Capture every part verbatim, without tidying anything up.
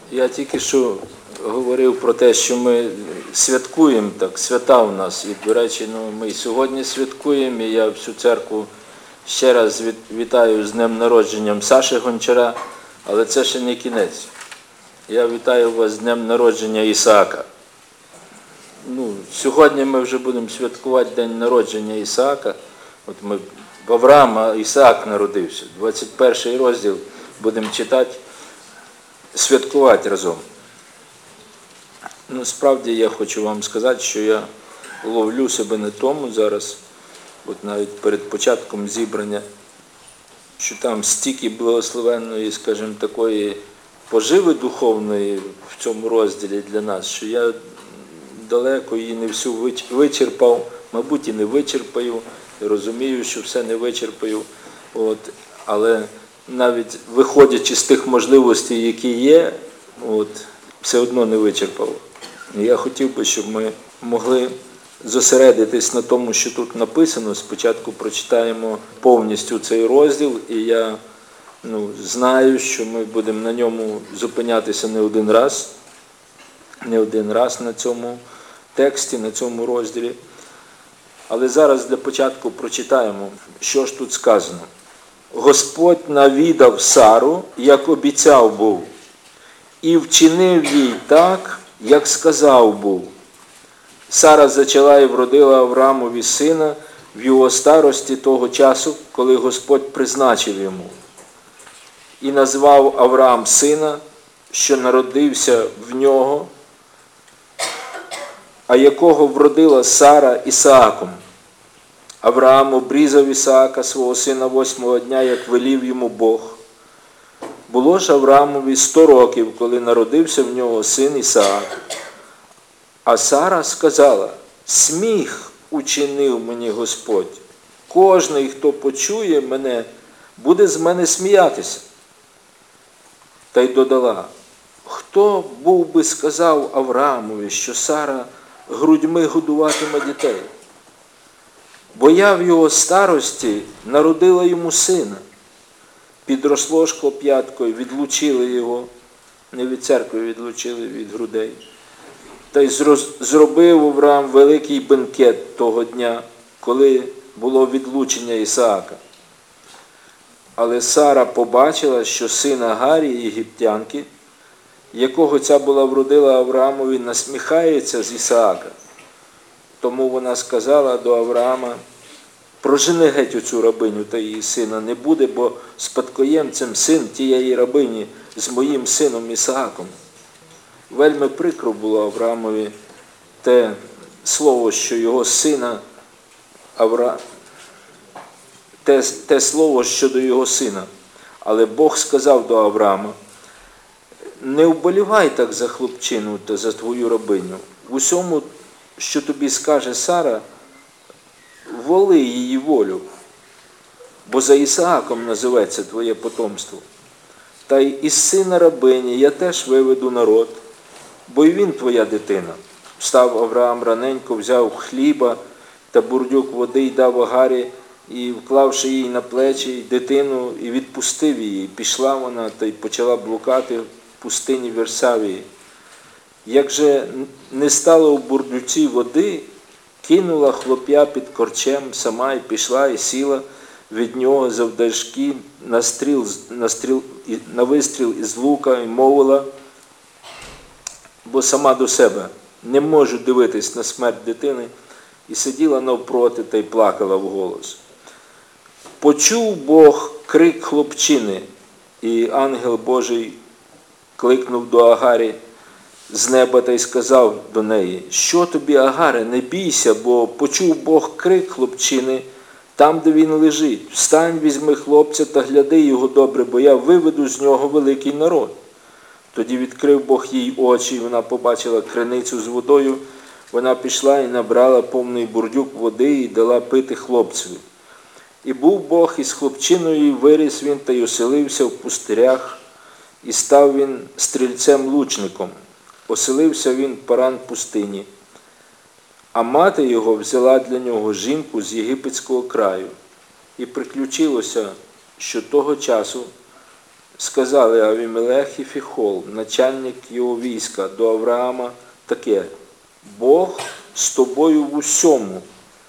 Я тільки що говорив про те, що ми святкуємо, так, свята у нас. І, до речі, ну, ми і сьогодні святкуємо, і я всю церкву ще раз вітаю з днем народженням Саші Гончара, але це ще не кінець. Я вітаю вас з днем народження Ісаака. Ну, сьогодні ми вже будемо святкувати день народження Ісаака. От ми в Авраама Ісаак народився. двадцять перший розділ будемо читати, святкувати разом. Ну, справді я хочу вам сказати, що я ловлю себе на тому зараз, от навіть перед початком зібрання, що там стільки благословенної, скажімо, такої поживи духовної в цьому розділі для нас, що я далеко її не всю вичерпав, мабуть, і не вичерпаю, і розумію, що все не вичерпаю. От, але навіть виходячи з тих можливостей, які є, от, все одно не вичерпав. І я хотів би, щоб ми могли зосередитись на тому, що тут написано. Спочатку прочитаємо повністю цей розділ, і я ну, знаю, що ми будемо на ньому зупинятися не один раз, не один раз на цьому тексті, на цьому розділі. Але зараз для початку прочитаємо, що ж тут сказано. Господь навідав Сару, як обіцяв був, і вчинив їй так, як сказав був. Сара зачала і вродила Авраамові сина в його старості того часу, коли Господь призначив йому. І назвав Авраам сина, що народився в нього, а якого вродила Сара Ісааком. Авраам обрізав Ісаака, свого сина, восьмого дня, як велів йому Бог. Було ж Авраамові сто років, коли народився в нього син Ісаак. А Сара сказала: сміх учинив мені Господь. Кожний, хто почує мене, буде з мене сміятися. Та й додала: хто був би сказав Авраамові, що Сара грудьми годуватиме дітей? Бо я в його старості народила йому сина. Підросло ж хлоп'ятко, і відлучили його, не від церкви відлучили, від грудей. Та й зробив Авраам великий бенкет того дня, коли було відлучення Ісаака. Але Сара побачила, що син Агарі, єгиптянки, якого ця була вродила Авраамові, насміхається з Ісаака. Тому вона сказала до Авраама: прожени геть оцю рабиню та її сина, не буде, бо спадкоємцем син тієї рабині з моїм сином Ісааком. Вельми прикро було Авраамові те слово, що його сина, Авра... те, те слово щодо його сина. Але Бог сказав до Авраама: не вболівай так за хлопчину та за твою рабиню. В усьому, що тобі скаже Сара, воли її волю, бо за Ісааком називеться твоє потомство. Та й із сина рабині я теж виведу народ, бо й він твоя дитина. Встав Авраам раненько, взяв хліба та бурдюк води й дав Агарі, і, вклавши їй на плечі дитину, і відпустив її. Пішла вона та й почала блукати в пустині Версавії. Як же не стало в бурдюці води, кинула хлоп'я під корчем сама і пішла, і сіла від нього завдовжки на, стріл, на, стріл, на вистріл із лука, і мовила, бо сама до себе: не можу дивитись на смерть дитини, і сиділа навпроти та й плакала вголос. Почув Бог крик хлопчини, і ангел Божий кликнув до Агарі з неба та й сказав до неї: що тобі, Агаре, не бійся, бо почув Бог крик хлопчини там, де він лежить. Встань, візьми хлопця та гляди його добре, бо я виведу з нього великий народ. Тоді відкрив Бог їй очі, і вона побачила криницю з водою. Вона пішла і набрала повний бурдюк води і дала пити хлопцеві. І був Бог із хлопчиною, і виріс він та й оселився в пустирях, і став він стрільцем-лучником. Оселився він в Паран пустині. А мати його взяла для нього жінку з єгипетського краю. І приключилося, що того часу сказали Авімелех і Фіхол, начальник його війська, до Авраама таке: Бог з тобою в усьому,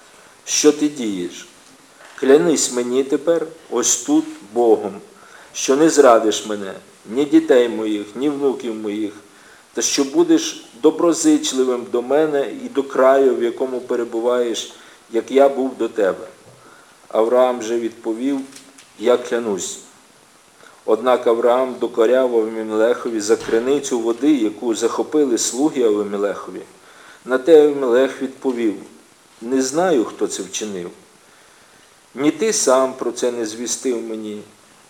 що ти дієш. Клянись мені тепер, ось тут, Богом, що не зрадиш мене, ні дітей моїх, ні внуків моїх, та що будеш доброзичливим до мене і до краю, в якому перебуваєш, як я був до тебе. Авраам же відповів: я клянусь. Однак Авраам докоряв Авімелехові за криницю води, яку захопили слуги Авімелехові. На те Авімелех відповів: не знаю, хто це вчинив. Ні ти сам про це не звістив мені,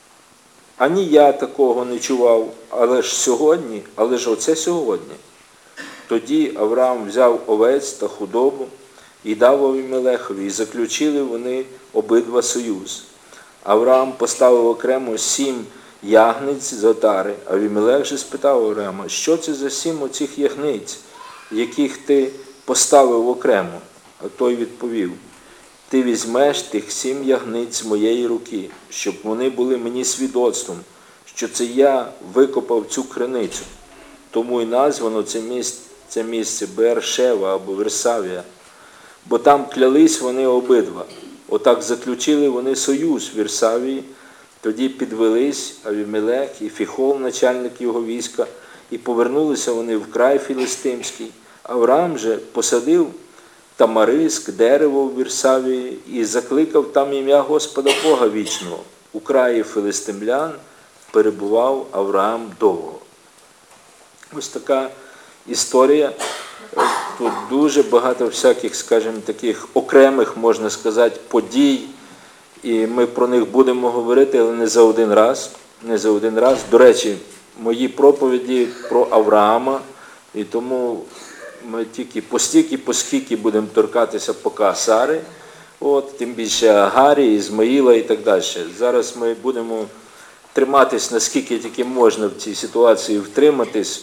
ані я такого не чував, але ж сьогодні, але ж оце сьогодні. Тоді Авраам взяв овець та худобу і дав Авімелехові, і заключили вони обидва союз. Авраам поставив окремо сім ягниць з отари. Авімелех же спитав Авраама: що це за сім оцих ягниць, яких ти поставив окремо? А той відповів: ти візьмеш тих сім ягниць з моєї руки, щоб вони були мені свідоцтвом, що це я викопав цю криницю. Тому й названо це місце, це місце Беер-Шева або Версавія, бо там клялись вони обидва. Отак заключили вони союз в Вірсавії. Тоді підвелись Авімелех і Фіхол, начальник його війська, і повернулися вони в край філістимський. Авраам же посадив тамариск, дерево в Вірсавії, і закликав там ім'я Господа Бога вічного. У краї филистимлян перебував Авраам довго. Ось така історія. Тут дуже багато всяких, скажімо, таких окремих, можна сказати, подій, і ми про них будемо говорити, але не за один раз. Не за один раз. До речі, мої проповіді про Авраама, і тому ми тільки постільки, поскільки будемо торкатися поки Сари, от, тим більше Агарі, Ізмаїла і так далі. Зараз ми будемо триматись, наскільки тільки можна в цій ситуації втриматись,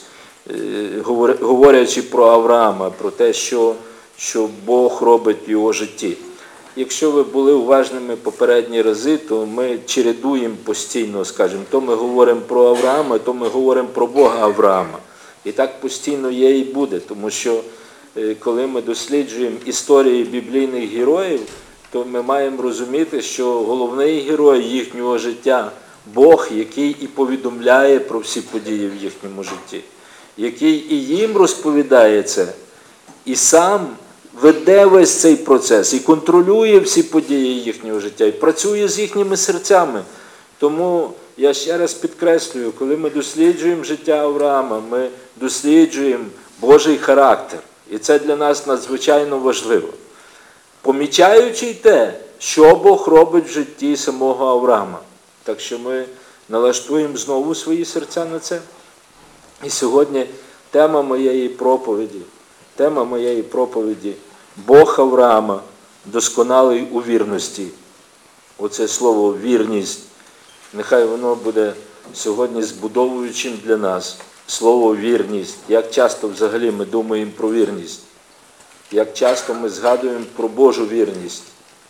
говорячи про Авраама, про те, що, що Бог робить в його житті. Якщо ви були уважними попередні рази, то ми чередуємо постійно, скажімо, то ми говоримо про Авраама, то ми говоримо про Бога Авраама. І так постійно є і буде, тому що коли ми досліджуємо історії біблійних героїв, то ми маємо розуміти, що головний герой їхнього життя – Бог, який і повідомляє про всі події в їхньому житті, який і їм розповідає це, і сам веде весь цей процес, і контролює всі події їхнього життя, і працює з їхніми серцями. Тому я ще раз підкреслюю, коли ми досліджуємо життя Авраама, ми досліджуємо Божий характер. І це для нас надзвичайно важливо. Помічаючи й те, що Бог робить в житті самого Авраама. Так що ми налаштуємо знову свої серця на це. І сьогодні тема моєї проповіді, тема моєї проповіді – Бог Авраама, досконалий у вірності. Оце слово «вірність», нехай воно буде сьогодні збудовуючим для нас. Слово «вірність». Як часто взагалі ми думаємо про вірність? Як часто ми згадуємо про Божу вірність?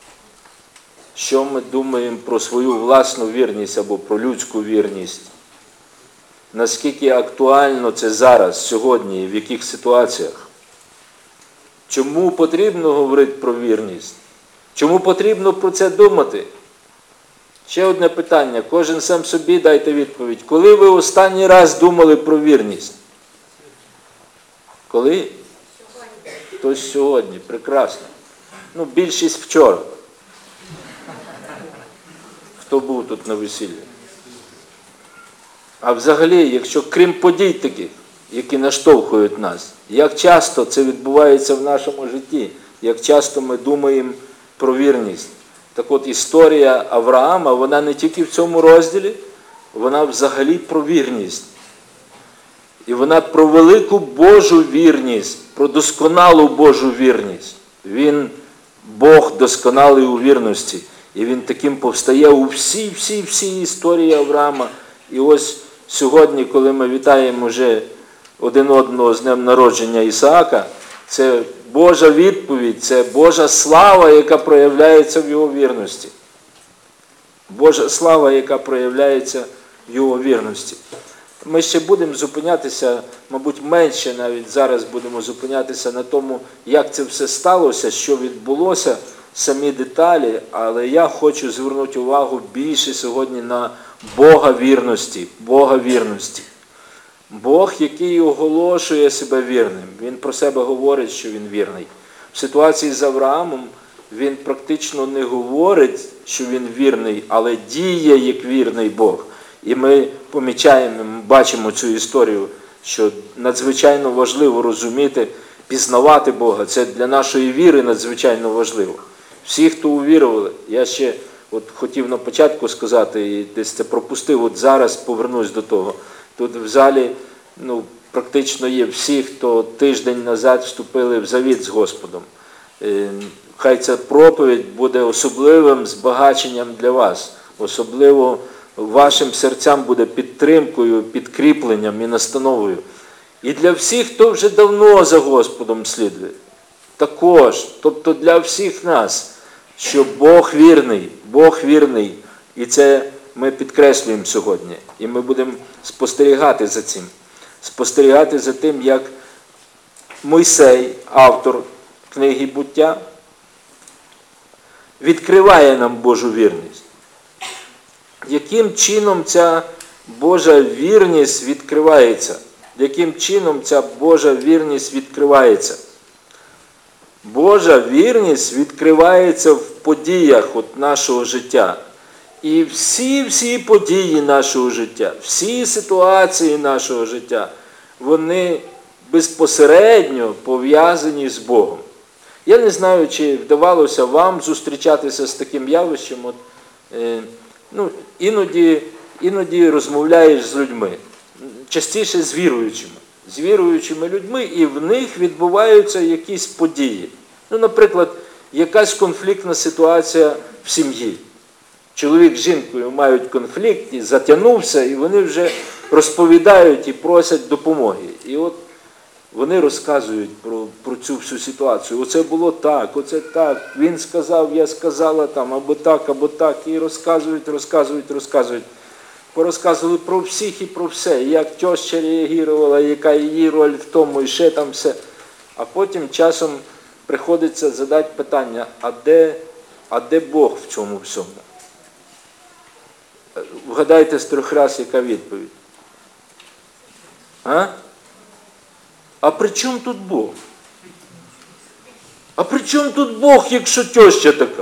Що ми думаємо про свою власну вірність або про людську вірність? Наскільки актуально це зараз, сьогодні, в яких ситуаціях? Чому потрібно говорити про вірність? Чому потрібно про це думати? Ще одне питання. Кожен сам собі дайте відповідь. Коли ви останній раз думали про вірність? Коли? Сьогодні. Тож сьогодні. Прекрасно. Ну, більшість вчора. Хто був тут на весіллі? А взагалі, якщо крім подій таких, які наштовхують нас, як часто це відбувається в нашому житті, як часто ми думаємо про вірність. Так от історія Авраама, вона не тільки в цьому розділі, вона взагалі про вірність. І вона про велику Божу вірність, про досконалу Божу вірність. Він, Бог досконалий у вірності. І він таким повстає у всій-всій-всій історії Авраама. І ось сьогодні, коли ми вітаємо вже один одного з днем народження Ісаака, це Божа відповідь, це Божа слава, яка проявляється в його вірності. Божа слава, яка проявляється в його вірності. Ми ще будемо зупинятися, мабуть, менше навіть зараз будемо зупинятися на тому, як це все сталося, що відбулося, самі деталі, але я хочу звернути увагу більше сьогодні на Бога вірності, Бога вірності. Бог, який оголошує себе вірним, Він про себе говорить, що Він вірний. В ситуації з Авраамом Він практично не говорить, що Він вірний, але діє як вірний Бог. І ми помічаємо, ми бачимо цю історію, що надзвичайно важливо розуміти, пізнавати Бога. Це для нашої віри надзвичайно важливо. Всі, хто увірували, я ще от хотів на початку сказати, і десь це пропустив, от зараз повернусь до того. Тут в залі ну, практично є всі, хто тиждень назад вступили в завіт з Господом. Хай ця проповідь буде особливим збагаченням для вас, особливо вашим серцям буде підтримкою, підкріпленням і настановою. І для всіх, хто вже давно за Господом слідує, також, тобто для всіх нас, що Бог вірний, Бог вірний, і це ми підкреслюємо сьогодні. І ми будемо спостерігати за цим. Спостерігати за тим, як Мойсей, автор книги «Буття», відкриває нам Божу вірність. Яким чином ця Божа вірність відкривається? Яким чином ця Божа вірність відкривається? Божа вірність відкривається в подіях от нашого життя. І всі-всі події нашого життя, всі ситуації нашого життя, вони безпосередньо пов'язані з Богом. Я не знаю, чи вдавалося вам зустрічатися з таким явищем. От, е, ну, іноді, іноді розмовляєш з людьми, частіше з віруючими. З віруючими людьми, і в них відбуваються якісь події. Ну, наприклад, якась конфліктна ситуація в сім'ї. Чоловік з жінкою мають конфлікт, і затягнувся, і вони вже розповідають і просять допомоги. І от вони розказують про, про цю всю ситуацію. Оце було так, оце так, він сказав, я сказала там, або так, або так. І розказують, розказують, розказують. Порозказували про всіх і про все, як тьоща реагувала, яка її роль в тому, і ще там все. А потім часом приходиться задати питання, а де, а де Бог в цьому всьому? Вгадайте з трьох раз, яка відповідь. А? А при чому тут Бог? А при чому тут Бог, якщо тьоща така?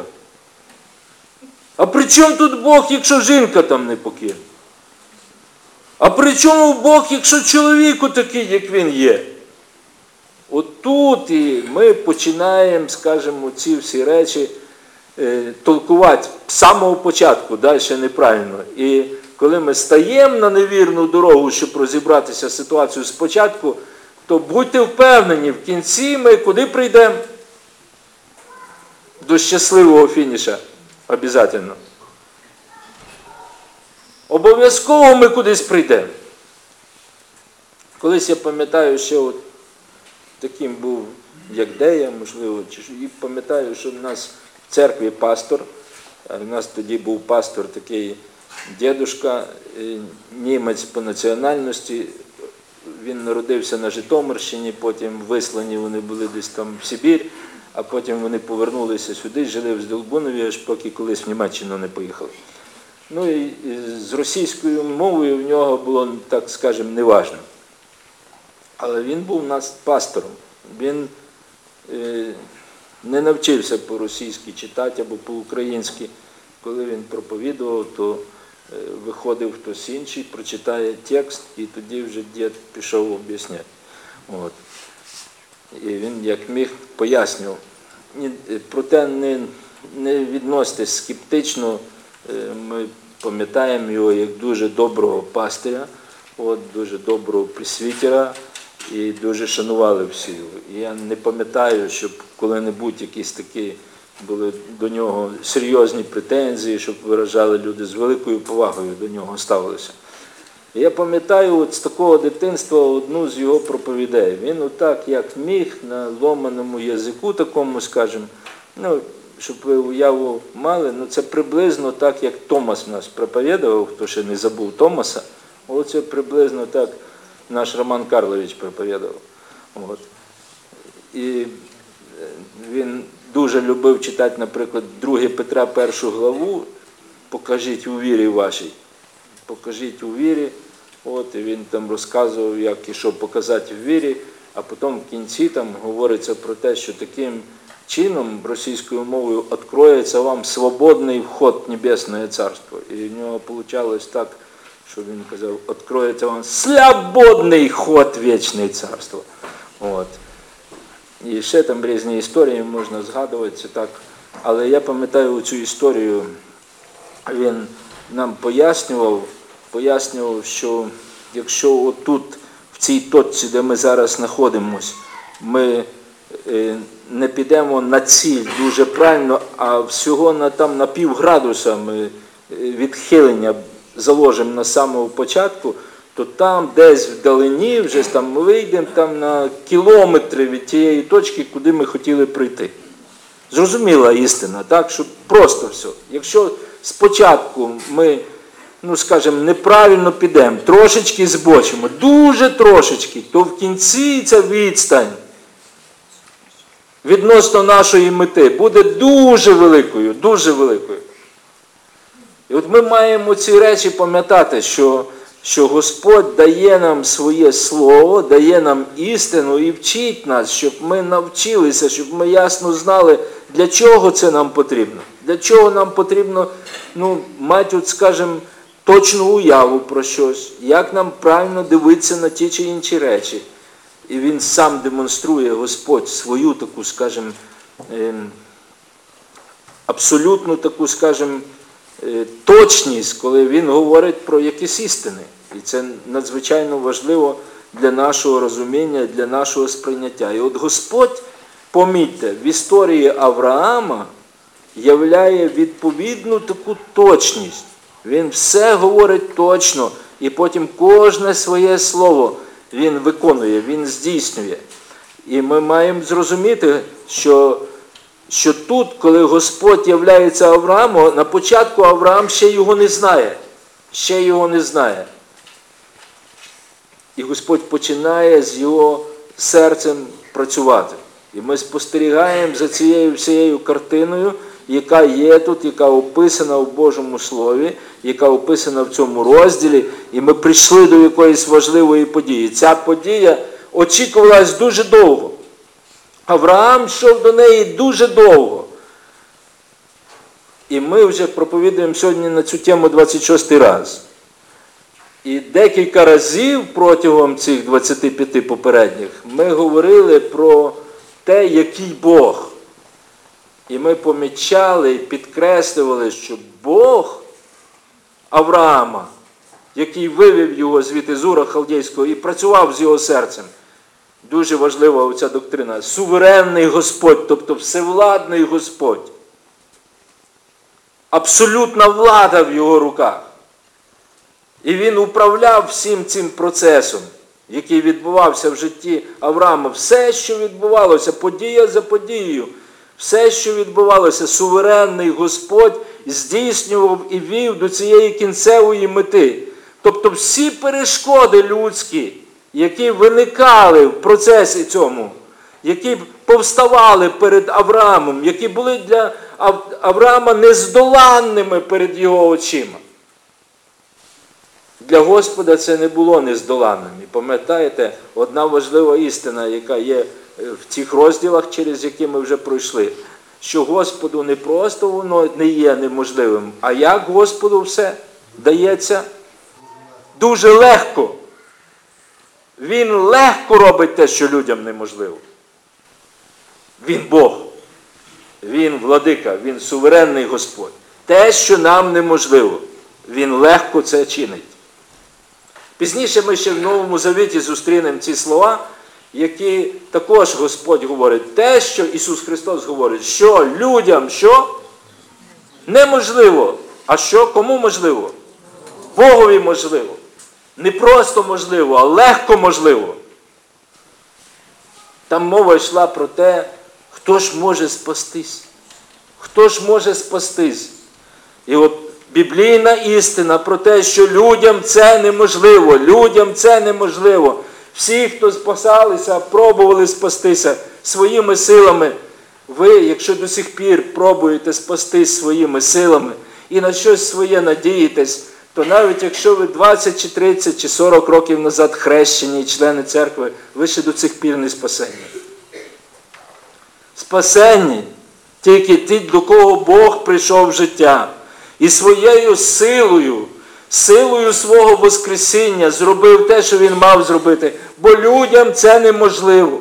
А при чому тут Бог, якщо жінка там не покине? А при чому Бог, якщо чоловіку такий, як він є? От тут і ми починаємо, скажімо, ці всі речі е, толкувати з самого початку, далі неправильно. І коли ми стаємо на невірну дорогу, щоб розібратися з ситуацією спочатку, то будьте впевнені, в кінці ми куди прийдемо? До щасливого фініша. Обов'язково. Обов'язково ми кудись прийдемо. Колись я пам'ятаю, що от таким був, як Дея, можливо, і пам'ятаю, що в нас в церкві пастор, а в нас тоді був пастор такий дідушка, німець по національності, він народився на Житомирщині, потім вислані вони були десь там в Сибір, а потім вони повернулися сюди, жили в Здолбунові, аж поки колись в Німеччину не поїхали. Ну і з російською мовою в нього було, так скажемо, неважно. Але він був у нас пастором. Він е, не навчився по-російськи читати або по-українськи. Коли він проповідував, то е, виходив хтось інший, прочитає текст, і тоді вже дід пішов об'ясняти. От. І він, як міг, пояснював. Проте не, не відноситесь скептично. Ми пам'ятаємо його як дуже доброго пастиря, от, дуже доброго пресвітера, і дуже шанували всі його. І я не пам'ятаю, щоб коли-небудь якісь такі були до нього серйозні претензії, щоб виражали люди з великою повагою до нього ставилися. І я пам'ятаю от з такого дитинства одну з його проповідей. Він отак, як міг, на ломаному язику такому, скажімо, ну, щоб ви уяву мали, ну це приблизно так, як Томас нас проповідував, хто ще не забув Томаса, оце приблизно так наш Роман Карлович проповідував. От. І він дуже любив читати, наприклад, друге Петра першу главу, покажіть у вірі вашій, покажіть у вірі, от, і він там розказував, як і що показати в вірі, а потім в кінці там говориться про те, що таким чином російською мовою відкриється вам свободний вход в Небесне Царство. І в нього вийшло так, що він казав, відкриється вам свободний ход в Вічне Царство. От. І ще там різні історії можна згадувати, це так. Але я пам'ятаю цю історію, він нам пояснював, пояснював, що якщо отут, в цій точці, де ми зараз знаходимося, ми не підемо на ціль дуже правильно, а всього на, там, на пів градуса ми відхилення заложимо на самому початку, то там десь вдалині, вже там ми вийдемо там на кілометри від тієї точки, куди ми хотіли прийти. Зрозуміла істина, так, що просто все. Якщо спочатку ми, ну скажімо, неправильно підемо, трошечки збочимо, дуже трошечки, то в кінці ця відстань відносно нашої мети буде дуже великою, дуже великою. І от ми маємо ці речі пам'ятати, що, що Господь дає нам своє слово, дає нам істину і вчить нас, щоб ми навчилися, щоб ми ясно знали, для чого це нам потрібно. Для чого нам потрібно, ну, мати, от, скажімо, точну уяву про щось, як нам правильно дивитися на ті чи інші речі. І він сам демонструє, Господь, свою таку, скажімо, абсолютну таку, скажімо, точність, коли він говорить про якісь істини. І це надзвичайно важливо для нашого розуміння, для нашого сприйняття. І от Господь, помітьте, в історії Авраама являє відповідну таку точність. Він все говорить точно, і потім кожне своє слово він виконує, він здійснює. І ми маємо зрозуміти, що, що тут, коли Господь являється Аврааму, на початку Авраам ще його не знає. Ще його не знає. І Господь починає з його серцем працювати. І ми спостерігаємо за цією всією картиною, яка є тут, яка описана в Божому Слові, яка описана в цьому розділі, і ми прийшли до якоїсь важливої події. Ця подія очікувалась дуже довго. Авраам йшов до неї дуже довго. І ми вже проповідуємо сьогодні на цю тему двадцять шостий раз. І декілька разів протягом цих двадцяти п'яти попередніх ми говорили про те, який Бог. І ми помічали і підкреслювали, що Бог Авраама, який вивів його звідти з Ура Халдейського і працював з його серцем, дуже важлива оця доктрина, суверенний Господь, тобто всевладний Господь. Абсолютна влада в його руках. І він управляв всім цим процесом, який відбувався в житті Авраама. Все, що відбувалося, подія за подією, все, що відбувалося, суверенний Господь здійснював і вів до цієї кінцевої мети. Тобто всі перешкоди людські, які виникали в процесі цьому, які повставали перед Авраамом, які були для Авраама нездоланними перед його очима. Для Господа це не було нездоланним. І пам'ятаєте, одна важлива істина, яка є в тих розділах, через які ми вже пройшли, що Господу не просто воно не є неможливим, а як Господу все дається? Дуже легко. Він легко робить те, що людям неможливо. Він Бог. Він владика, він суверенний Господь. Те, що нам неможливо, він легко це чинить. Пізніше ми ще в Новому Завіті зустрінемо ці слова, які також Господь говорить. Те, що Ісус Христос говорить, що людям, що? Неможливо. А що? Кому можливо? Богові можливо. Не просто можливо, а легко можливо. Там мова йшла про те, хто ж може спастись. Хто ж може спастись? І от біблійна істина про те, що людям це неможливо, людям це неможливо. Всі, хто спасалися, пробували спастися своїми силами. Ви, якщо до сих пір пробуєте спастись своїми силами і на щось своє надієтесь, то навіть якщо ви двадцять, чи тридцять, чи сорок років назад хрещені і члени церкви, ви ще до цих пір не спасені. Спасені тільки ті, до кого Бог прийшов в життя. І своєю силою, силою свого Воскресіння зробив те, що Він мав зробити. Бо людям це неможливо.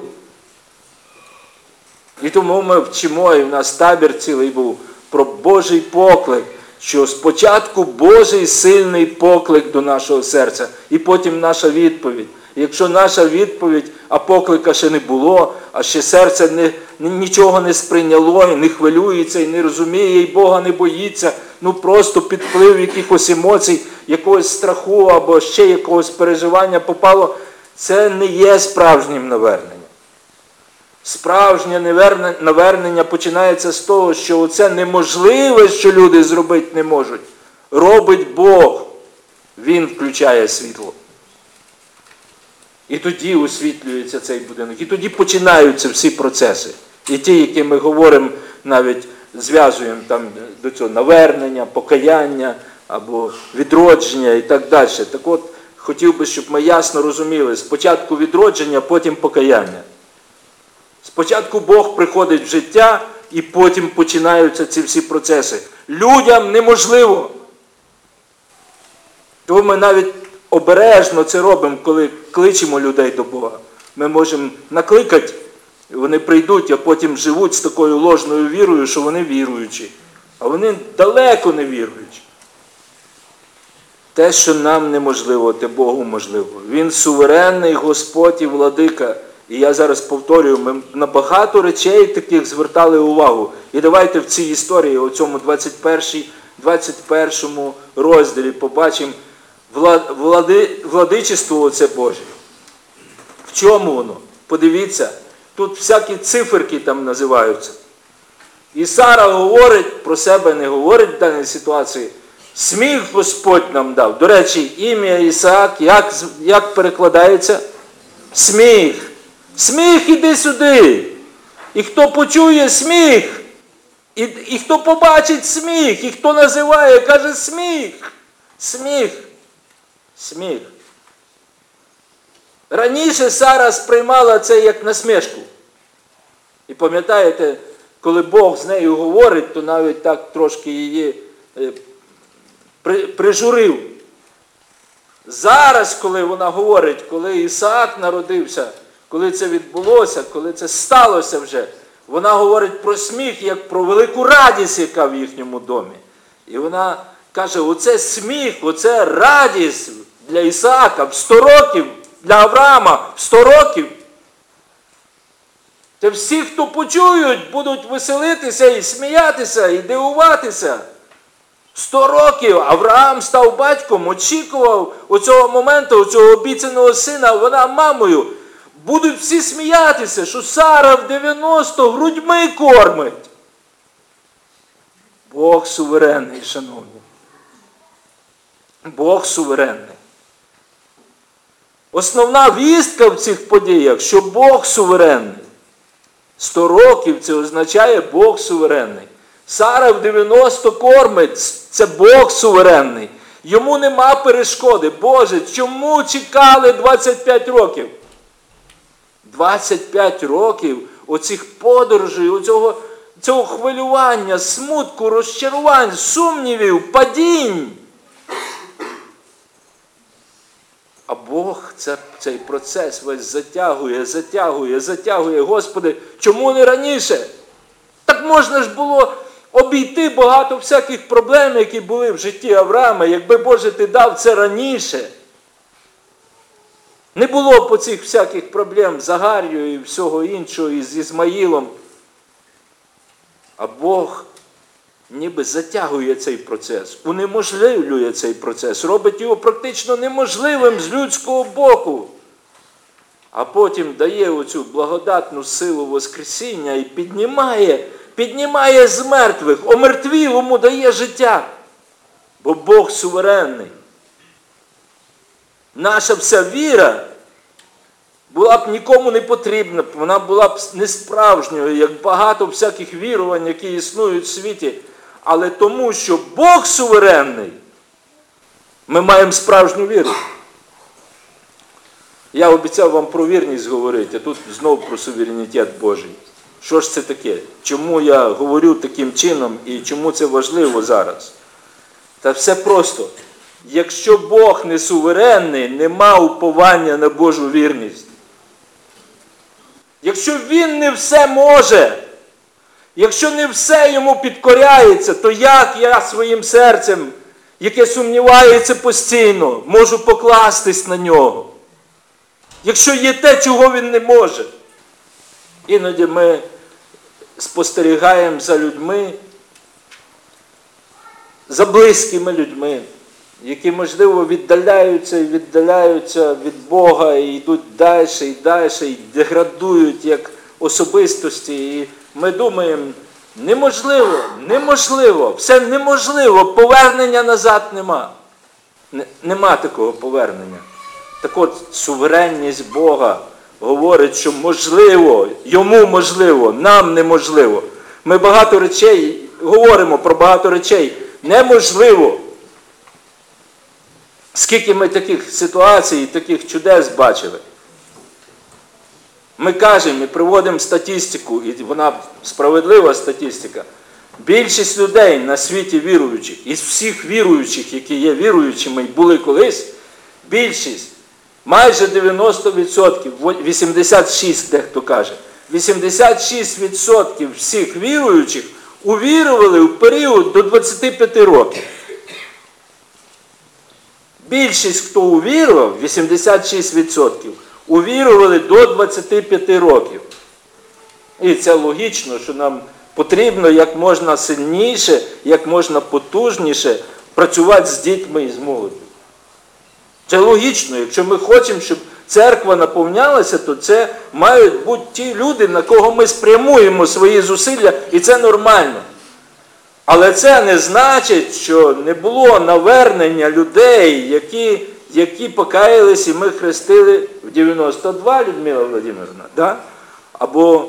І тому ми вчимо, і в нас табір цілий був, про Божий поклик, що спочатку Божий сильний поклик до нашого серця, і потім наша відповідь. І якщо наша відповідь, а поклика ще не було, а ще серце не, нічого не сприйняло, і не хвилюється, і не розуміє, і Бога не боїться, ну просто під вплив якихось емоцій, якогось страху або ще якогось переживання попало, це не є справжнім наверненням. Справжнє навернення починається з того, що оце неможливе, що люди зробити не можуть, робить Бог. Він включає світло. І тоді освітлюється цей будинок. І тоді починаються всі процеси. І ті, які ми говоримо, навіть зв'язуємо там до цього навернення, покаяння або відродження і так далі. Так от, хотів би, щоб ми ясно розуміли, спочатку відродження, потім покаяння. Спочатку Бог приходить в життя, і потім починаються ці всі процеси. Людям неможливо. Тому ми навіть обережно це робимо, коли кличемо людей до Бога. Ми можемо накликати, вони прийдуть, а потім живуть з такою ложною вірою, що вони віруючі. А вони далеко не віруючі. Те, що нам неможливо, те Богу можливо. Він суверенний Господь і владика. І я зараз повторюю, ми на багато речей таких звертали увагу. І давайте в цій історії, у цьому двадцять першому розділі побачимо влади, владичество оце Боже. В чому воно? Подивіться, тут всякі циферки там називаються. І Сара говорить, про себе не говорить в даній ситуації, сміх Господь нам дав. До речі, ім'я Ісаак, як, як перекладається? Сміх. Сміх, іди сюди. І хто почує сміх, і, і хто побачить сміх, і хто називає, каже сміх. Сміх. Сміх. Раніше Сара сприймала це як насмішку. І пам'ятаєте, коли Бог з нею говорить, то навіть так трошки її е, при, прижурив. Зараз, коли вона говорить, коли Ісаак народився, коли це відбулося, коли це сталося вже, вона говорить про сміх, як про велику радість, яка в їхньому домі. І вона каже, оце сміх, оце радість для Ісаака в сто років, для Авраама в сто років. Це всі, хто почують, будуть веселитися і сміятися, і дивуватися. Сто років Авраам став батьком, очікував оцього моменту, оцього обіцяного сина, вона мамою. Будуть всі сміятися, що Сара в дев'яносто грудьми кормить. Бог суверенний, шановні. Бог суверенний. Основна вістка в цих подіях, що Бог суверенний. Сто років це означає Бог суверенний. Сара в дев'яносто кормить, це Бог суверенний. Йому нема перешкоди. Боже, чому чекали двадцять п'ять років? двадцять п'ять років оцих подорожей, оцього, цього хвилювання, смутку, розчарувань, сумнівів, падінь. А Бог це, цей процес весь затягує, затягує, затягує. Господи, чому не раніше? Так можна ж було обійти багато всяких проблем, які були в житті Авраама, якби, Боже, Ти дав це раніше. Не було по цих всяких проблем з Агар'єю і всього іншого, і з Ізмаїлом. А Бог ніби затягує цей процес, унеможливлює цей процес, робить його практично неможливим з людського боку. А потім дає оцю благодатну силу Воскресіння і піднімає піднімає з мертвих, омертвілому дає життя. Бо Бог суверенний. Наша вся віра була б нікому не потрібна, вона була б несправжньою, як багато всяких вірувань, які існують в світі. Але тому, що Бог суверенний, ми маємо справжню віру. Я обіцяв вам про вірність говорити, а тут знову про суверенітет Божий. Що ж це таке? Чому я говорю таким чином і чому це важливо зараз? Та все просто. Якщо Бог не суверенний, нема уповання на Божу вірність. Якщо Він не все може, якщо не все йому підкоряється, то як я своїм серцем, яке сумнівається постійно, можу покластись на нього? Якщо є те, чого він не може. Іноді ми спостерігаємо за людьми, за близькими людьми, які, можливо, віддаляються і віддаляються від Бога і йдуть далі і далі, і деградують як особистості. І ми думаємо, неможливо, неможливо, все неможливо, повернення назад нема. Нема такого повернення. Так от, суверенність Бога говорить, що можливо, йому можливо, нам неможливо. Ми багато речей, говоримо про багато речей, неможливо. Скільки ми таких ситуацій, таких чудес бачили. Ми кажемо, ми приводимо статистику, і вона справедлива статистика. Більшість людей на світі віруючих, із всіх віруючих, які є віруючими і були колись, більшість, майже дев'яносто відсотків, вісімдесят шість відсотків, дехто каже, вісімдесят шість відсотків всіх віруючих увірували в період до двадцяти п'яти років. Більшість, хто увірував, вісімдесят шість відсотків, увірували до двадцяти п'яти років. І це логічно, що нам потрібно як можна сильніше, як можна потужніше працювати з дітьми і з молоддю. Це логічно. Якщо ми хочемо, щоб церква наповнялася, то це мають бути ті люди, на кого ми спрямуємо свої зусилля, і це нормально. Але це не значить, що не було навернення людей, які, які покаялись, і ми хрестили в дев'яносто два, Людмила Владимирівна, да? Або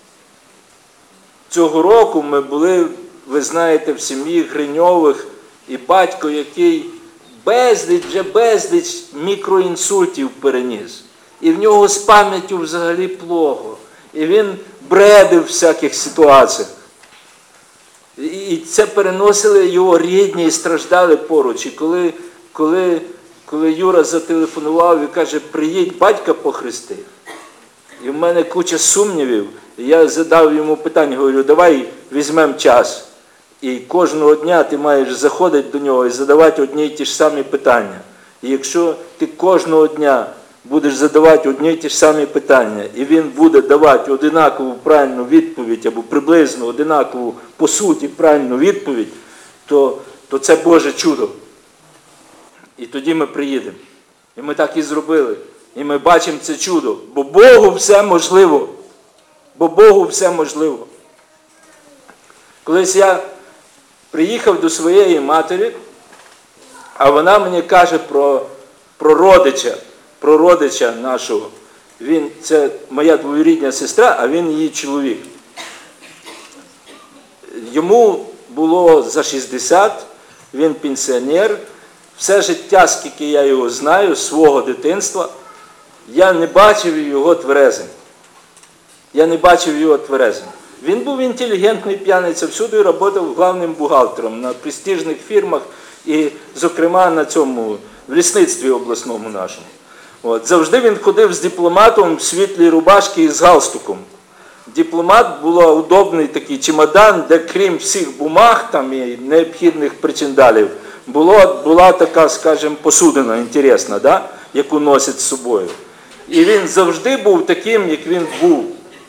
цього року ми були, ви знаєте, в сім'ї Гриньових, і батько, який безліч, вже безліч мікроінсультів переніс. І в нього з пам'яттю взагалі плохо. І він бредив в всяких ситуаціях. І це переносили його рідні і страждали поруч. І коли, коли, коли Юра зателефонував і каже, приїдь, батька похрести. І в мене куча сумнівів. І я задав йому питання, говорю, давай візьмемо час. І кожного дня ти маєш заходити до нього і задавати одні й ті ж самі питання. І якщо ти кожного дня будеш задавати одні й ті ж самі питання, і він буде давати одинакову правильну відповідь, або приблизно одинакову, по суті, правильну відповідь, то, то це Боже чудо. І тоді ми приїдемо. І ми так і зробили. І ми бачимо це чудо. Бо Богу все можливо. Бо Богу все можливо. Колись я приїхав до своєї матері, а вона мені каже про, про родича, про родича нашого. Він, це моя двоюрідна сестра, а він її чоловік. Йому було за шістдесят, він пенсіонер. Все життя, скільки я його знаю, з свого дитинства, я не бачив його тверезим. Я не бачив його тверезим. Він був інтелігентний п'яниця, всюди працював главним бухгалтером на престижних фірмах і, зокрема, на цьому, в лісництві обласному нашому. От. Завжди він ходив з дипломатом в світлій рубашці і з галстуком. Дипломат був удобний такий чемодан, де крім всіх бумаг там, і необхідних причиндалів, було, була така, скажімо, посудина інтересна, да? Яку носять з собою. І він завжди був таким, як він був.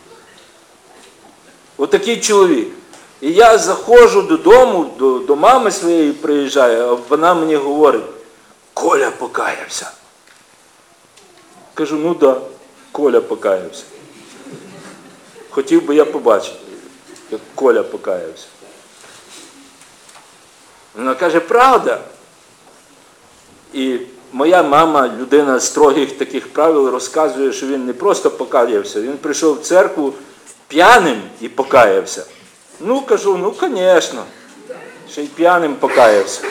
Отакий чоловік. І я заходжу додому, до, до мами своєї приїжджаю, а вона мені говорить, Коля покаявся. Кажу, ну да, Коля покаявся. Хотів би я побачити. як Коля покаявся. Вона каже, правда. І моя мама, людина строгих таких правил, розказує, що він не просто покаявся, він прийшов в церкву п'яним і покаявся. Ну, кажу, ну, звісно, ще й п'яним покаявся.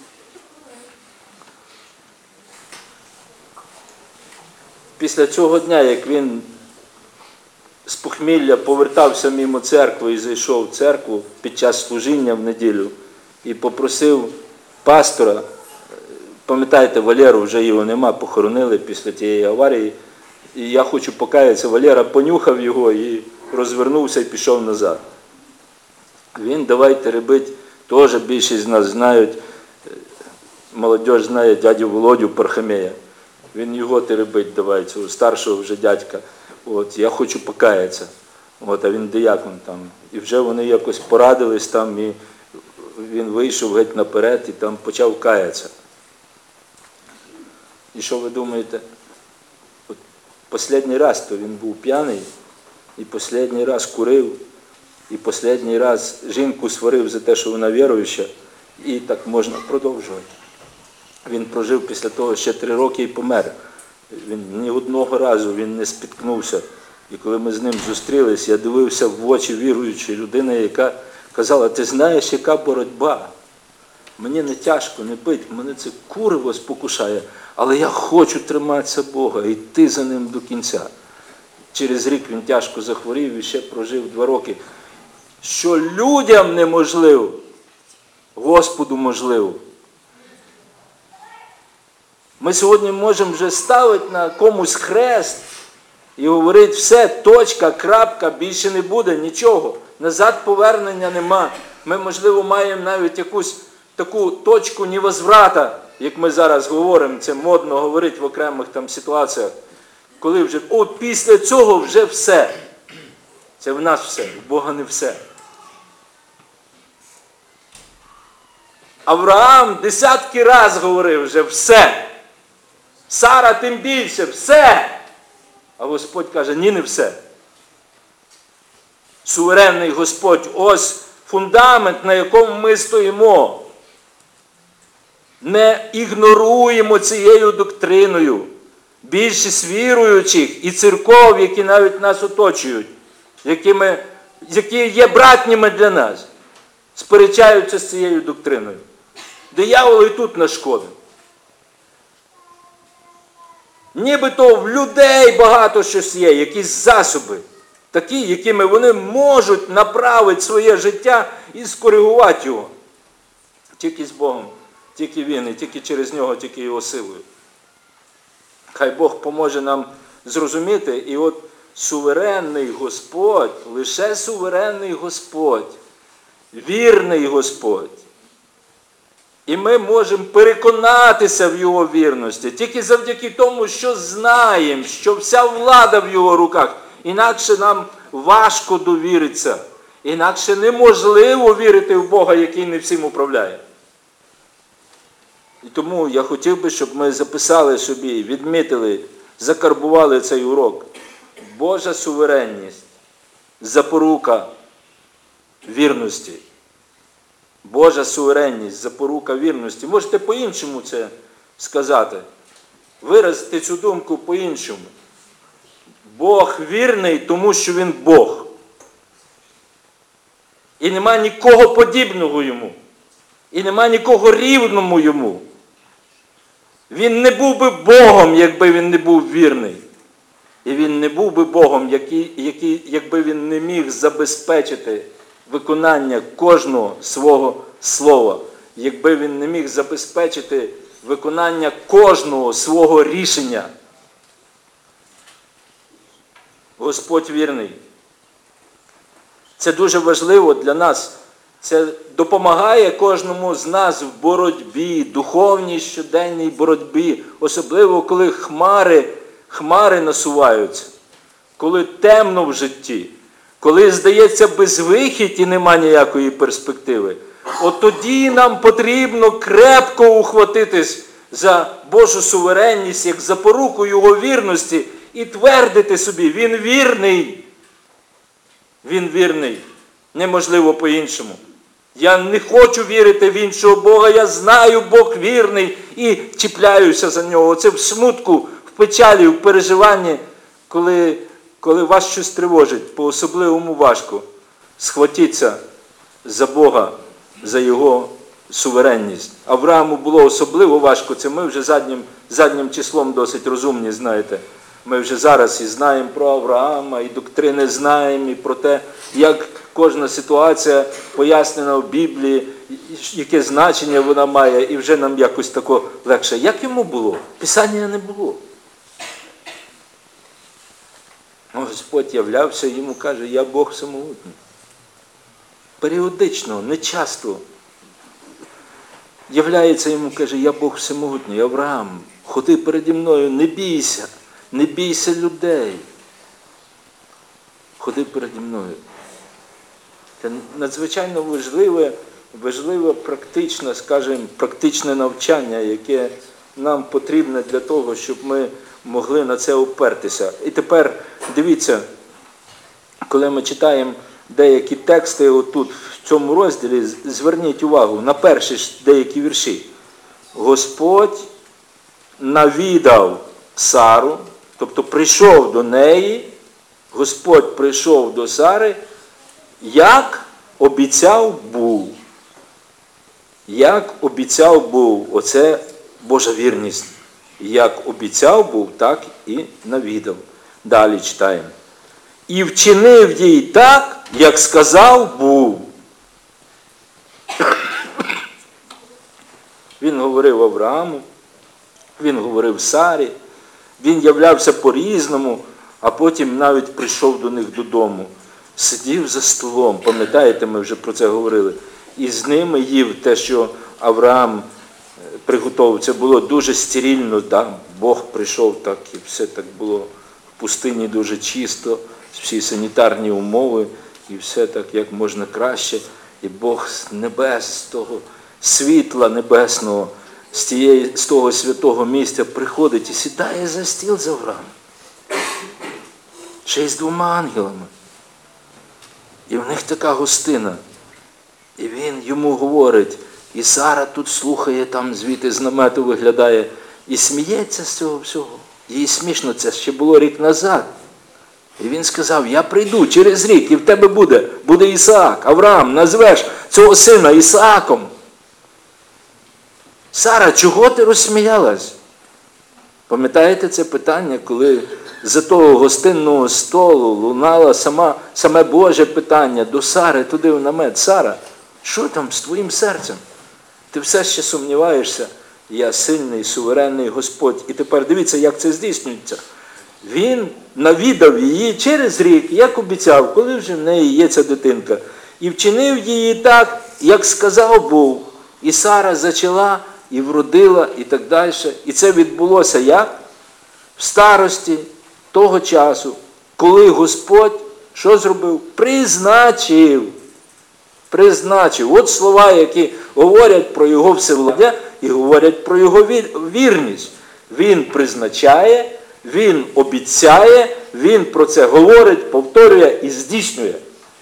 Після цього дня, як він з похмілля повертався мимо церкви і зайшов в церкву під час служіння в неділю і попросив пастора, пам'ятаєте, Валеру, вже його нема, похоронили після тієї аварії, і я хочу покаятися. Валера понюхав його і розвернувся і пішов назад. Він, давайте ребить, теж більшість з нас знають, молодь знає дядю Володю Пархамея. Він його теребить, давай, цього старшого вже дядька. От, я хочу покаятися. От, а він диякон там. І вже вони якось порадились там, і він вийшов геть наперед і там почав каятися. І що ви думаєте? От, останній раз то він був п'яний, і останній раз курив, і останній раз жінку сварив за те, що вона віруюча, і так можна продовжувати. Він прожив після того ще три роки і помер. Він ні одного разу він не спіткнувся. І коли ми з ним зустрілись, я дивився в очі віруючої людини, яка казала, ти знаєш, яка боротьба? Мені не тяжко, не бить, мене це куриво спокушає, але я хочу триматися Бога, йти за ним до кінця. Через рік він тяжко захворів і ще прожив два роки. Що людям неможливо, Господу можливо. Ми сьогодні можемо вже ставити на комусь хрест і говорити, все, точка, крапка, більше не буде, нічого. Назад повернення нема. Ми, можливо, маємо навіть якусь таку точку невозврата, як ми зараз говоримо, це модно говорити в окремих там ситуаціях. Коли вже, о, після цього вже все. Це в нас все, в Бога не все. Авраам десятки раз говорив вже все. Сара тим більше, все. А Господь каже, ні, не все. Суверенний Господь, ось фундамент, на якому ми стоїмо. Не ігноруємо цією доктриною. Більшість віруючих і церков, які навіть нас оточують, які, ми, які є братніми для нас, сперечаються з цією доктриною. Диявол і тут нашкодив. Нібито в людей багато щось є, якісь засоби, такі, якими вони можуть направити своє життя і скоригувати його. Тільки з Богом, тільки Він, і тільки через Нього, тільки Його силою. Хай Бог поможе нам зрозуміти, і от суверенний Господь, лише суверенний Господь, вірний Господь. І ми можемо переконатися в Його вірності тільки завдяки тому, що знаємо, що вся влада в Його руках. Інакше нам важко довіритися. Інакше неможливо вірити в Бога, який не всім управляє. І тому я хотів би, щоб ми записали собі, відмітили, закарбували цей урок. Божа суверенність, запорука вірності. Божа суверенність, запорука вірності. Можете по-іншому це сказати. Виразити цю думку по-іншому. Бог вірний, тому що Він Бог. І нема нікого подібного Йому. І нема нікого рівному Йому. Він не був би Богом, якби Він не був вірний. І Він не був би Богом, який, який, якби Він не міг забезпечити виконання кожного свого слова. Якби Він не міг забезпечити виконання кожного свого рішення. Господь вірний. Це дуже важливо для нас. Це допомагає кожному з нас в боротьбі, духовній щоденній боротьбі. Особливо, коли хмари, хмари насуваються. Коли темно в житті. Коли, здається, безвихідь і нема ніякої перспективи. От тоді нам потрібно крепко ухватитись за Божу суверенність, як запоруку Його вірності, і твердити собі, Він вірний. Він вірний. Неможливо по-іншому. Я не хочу вірити в іншого Бога, я знаю, Бог вірний і чіпляюся за нього. Оце в смутку, в печалі, в переживанні, коли, коли вас щось тривожить, по-особливому важко. Схватіться за Бога, за Його суверенність. Аврааму було особливо важко, це ми вже заднім, заднім числом досить розумні, знаєте. Ми вже зараз і знаємо про Авраама, і доктрини знаємо, і про те, як кожна ситуація пояснена в Біблії, яке значення вона має, і вже нам якось тако легше. Як йому було? Писання не було. Господь являвся і йому каже, я Бог всемогутній. Періодично, не часто. Являється йому, каже, я Бог всемогутній. Авраам, ходи переді мною, не бійся, не бійся людей. Ходи переді мною. Це надзвичайно важливе, важливе практичне, скажімо, практичне навчання, яке нам потрібне для того, щоб ми могли на це опертися. І тепер, дивіться, коли ми читаємо деякі тексти отут, в цьому розділі, зверніть увагу на перші деякі вірші. Господь навідав Сару, тобто прийшов до неї, Господь прийшов до Сари, як обіцяв був. Як обіцяв був. Оце Божа вірність. Як обіцяв був, так і навідав. Далі читаємо. І вчинив їй так, як сказав був. Він говорив Аврааму, він говорив Сарі, він являвся по-різному, а потім навіть прийшов до них додому. Сидів за столом, пам'ятаєте, ми вже про це говорили, і з ними їв те, що Авраам приготував. Це було дуже стерильно, так? Бог прийшов, так, і все так було в пустині дуже чисто, всі санітарні умови, і все так, як можна краще. І Бог з небес, з того світла небесного, з, тієї, з того святого місця приходить і сідає за стіл з Авраамом. Ще й з двома ангелами. І в них така гостина. І він йому говорить, і Сара тут слухає, там звідти з намету виглядає, і сміється з цього всього. Їй смішно, це ще було рік назад. І він сказав, я прийду через рік, і в тебе буде, буде Ісаак. Авраам, назвеш цього сина Ісааком. Сара, чого ти розсміялась? Пам'ятаєте це питання, коли за того гостинного столу лунало сама, саме Боже питання до Сари туди в намет. Сара, що там з твоїм серцем? Ти все ще сумніваєшся? Я сильний, суверенний Господь. І тепер дивіться, як це здійснюється. Він навідав її через рік, як обіцяв, коли вже в неї є ця дитинка. І вчинив її так, як сказав був. І Сара зачала, і вродила, і так далі. І це відбулося як? В старості того часу, коли Господь, що зробив? Призначив. Призначив. От слова, які говорять про його всевладдя і говорять про його вірність. Він призначає, він обіцяє, він про це говорить, повторює і здійснює.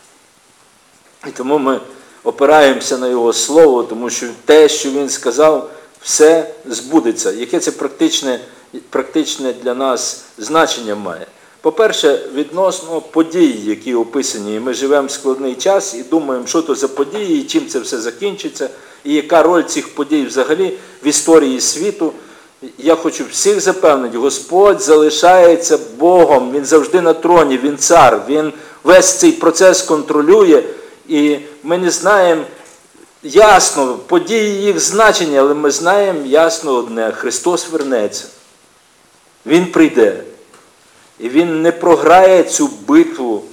І тому ми опираємося на його слово, тому що те, що він сказав, все збудеться. Яке це практичне, практичне для нас значення має? По-перше, відносно подій, які описані. І ми живемо в складний час і думаємо, що то за події, і чим це все закінчиться, і яка роль цих подій взагалі в історії світу. Я хочу всіх запевнити, Господь залишається Богом, Він завжди на троні, Він цар, Він весь цей процес контролює. І ми не знаємо ясно події їх значення, але ми знаємо ясно одне, Христос вернеться. Він прийде. І Він не програє цю битву.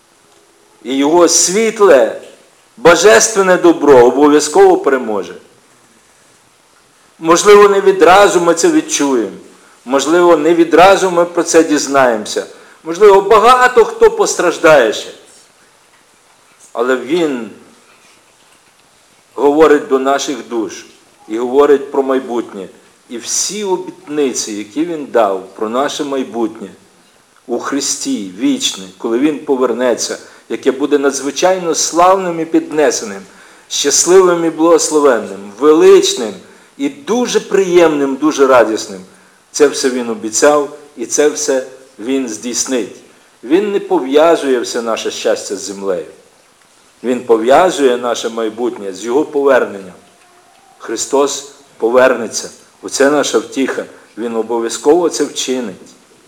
І Його світле, божественне добро обов'язково переможе. Можливо, не відразу ми це відчуємо. Можливо, не відразу ми про це дізнаємося. Можливо, багато хто постраждає ще. Але Він говорить до наших душ і говорить про майбутнє. І всі обітниці, які Він дав про наше майбутнє у Христі, вічне, коли Він повернеться, яке буде надзвичайно славним і піднесеним, щасливим і благословенним, величним і дуже приємним, дуже радісним. Це все Він обіцяв, і це все Він здійснить. Він не пов'язує все наше щастя з землею. Він пов'язує наше майбутнє з Його поверненням. Христос повернеться. Оце наша втіха. Він обов'язково це вчинить.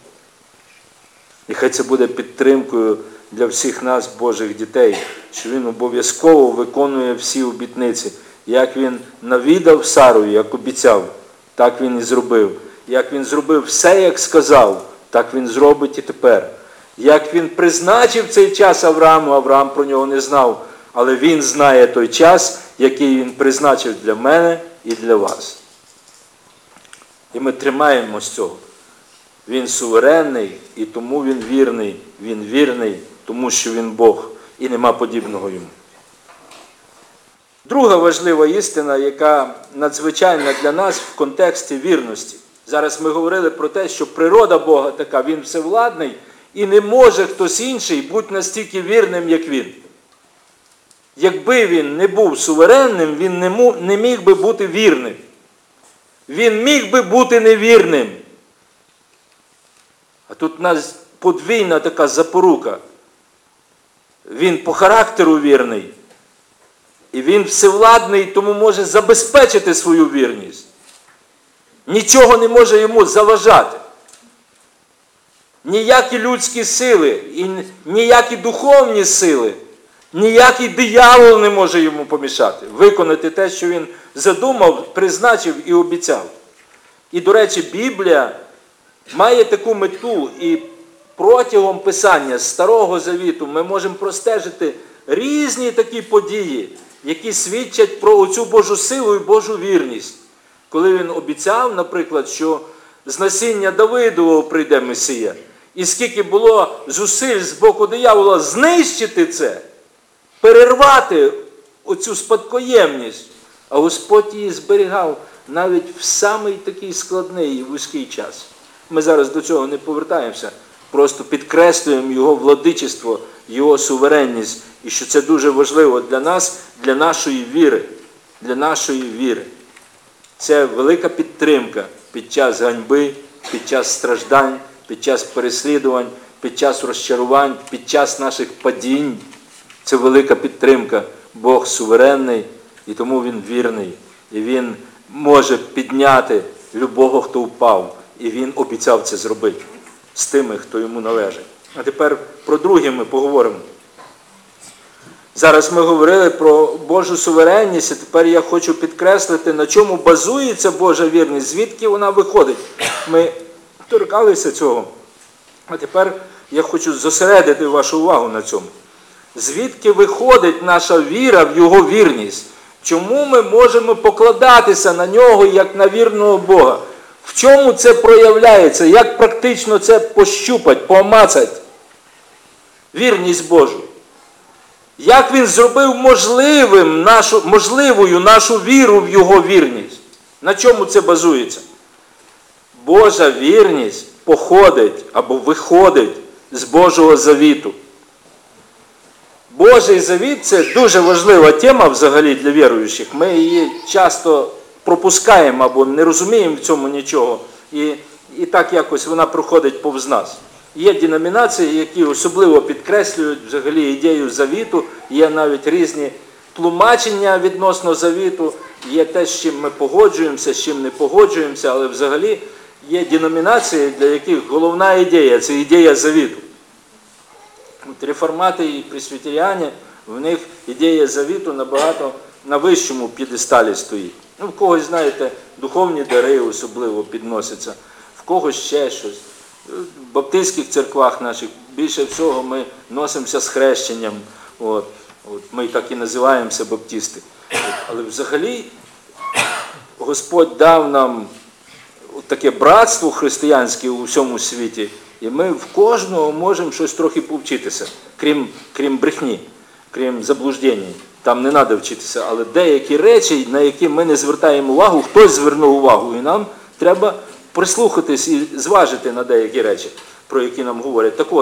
І хай це буде підтримкою для всіх нас, Божих дітей, що Він обов'язково виконує всі обітниці. Як Він навідав Сару, як обіцяв, так Він і зробив. Як Він зробив все, як сказав, так Він зробить і тепер. Як Він призначив цей час Аврааму, Авраам про нього не знав, але Він знає той час, який Він призначив для мене і для вас. І ми тримаємось цього. Він суверенний, і тому Він вірний. Він вірний, тому що Він Бог, і нема подібного Йому. Друга важлива істина, яка надзвичайна для нас в контексті вірності. Зараз ми говорили про те, що природа Бога така, Він всевладний, і не може хтось інший бути настільки вірним, як Він. Якби Він не був суверенним, Він не міг би бути вірним. Він міг би бути невірним. А тут у нас подвійна така запорука. Він по характеру вірний. І Він всевладний, тому може забезпечити свою вірність. Нічого не може йому заважати. Ніякі людські сили, і ніякі духовні сили, ніякий диявол не може йому помішати. Виконати те, що він задумав, призначив і обіцяв. І, до речі, Біблія має таку мету, і протягом писання Старого Завіту ми можемо простежити різні такі події, які свідчать про оцю Божу силу і Божу вірність. Коли Він обіцяв, наприклад, що з насіння Давидового прийде Месія, і скільки було зусиль з боку диявола знищити це, перервати оцю спадкоємність, а Господь її зберігав навіть в самий такий складний і вузький час. Ми зараз до цього не повертаємося, просто підкреслюємо Його владичество, Його суверенність, і що це дуже важливо для нас, для нашої віри, для нашої віри. Це велика підтримка під час ганьби, під час страждань, під час переслідувань, під час розчарувань, під час наших падінь. Це велика підтримка. Бог суверенний, і тому Він вірний. І Він може підняти любого, хто впав. І Він обіцяв це зробити з тими, хто Йому належить. А тепер про друге ми поговоримо. Зараз ми говорили про Божу суверенність, а тепер я хочу підкреслити, на чому базується Божа вірність, звідки вона виходить. Ми торкалися цього, а тепер я хочу зосередити вашу увагу на цьому. Звідки виходить наша віра в Його вірність? Чому ми можемо покладатися на Нього, як на вірного Бога? В чому це проявляється? Як практично це пощупать, помацать? Вірність Божу. Як Він зробив можливим нашу, можливою нашу віру в Його вірність? На чому це базується? Божа вірність походить або виходить з Божого завіту. Божий завіт – це дуже важлива тема взагалі для віруючих. Ми її часто пропускаємо або не розуміємо в цьому нічого. І, і так якось вона проходить повз нас. Є деномінації, які особливо підкреслюють взагалі ідею завіту. Є навіть різні тлумачення відносно завіту. Є те, з чим ми погоджуємося, з чим не погоджуємося. Але взагалі є деномінації, для яких головна ідея – це ідея завіту. От реформати і пресвітеріани, в них ідея завіту набагато на вищому п'єдесталі стоїть. Ну, в когось, знаєте, духовні дари особливо підносяться, в когось ще щось. В баптистських церквах наших більше всього ми носимося з хрещенням. От, от, ми так і називаємося баптисти. От, але взагалі Господь дав нам таке братство християнське у всьому світі, і ми в кожного можемо щось трохи повчитися, крім, крім брехні, крім заблуждень. Там не треба вчитися, але деякі речі, на які ми не звертаємо увагу, хтось звернув увагу, і нам треба прислухатись і зважити на деякі речі, про які нам говорять. Так от,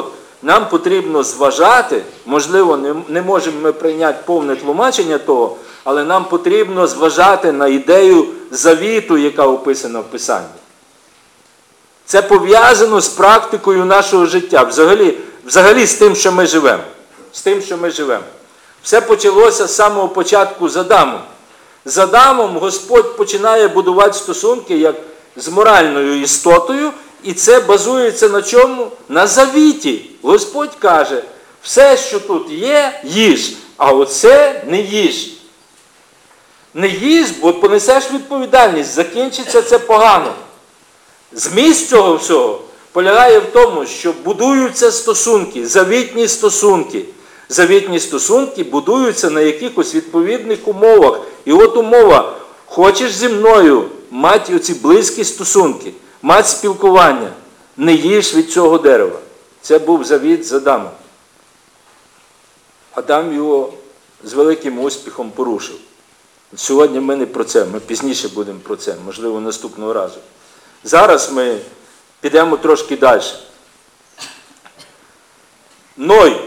нам потрібно зважати, можливо, не, не можемо ми прийняти повне тлумачення того, але нам потрібно зважати на ідею завіту, яка описана в Писанні. Це пов'язано з практикою нашого життя, взагалі, взагалі з тим, що ми живемо. З тим, що ми живемо. Все почалося з самого початку з Адамом. З Адамом Господь починає будувати стосунки як з моральною істотою, і це базується на чому? На завіті. Господь каже, все, що тут є, їж, а оце не їж. Не їж, бо понесеш відповідальність, закінчиться це погано. Зміст цього всього полягає в тому, що будуються стосунки, завітні стосунки. Завітні стосунки будуються на якихось відповідних умовах. І от умова, хочеш зі мною мати оці близькі стосунки, мати спілкування, не їж від цього дерева. Це був завіт з Адамом. Адам його з великим успіхом порушив. Сьогодні ми не про це, ми пізніше будемо про це, можливо, наступного разу. Зараз ми підемо трошки далі. Ной.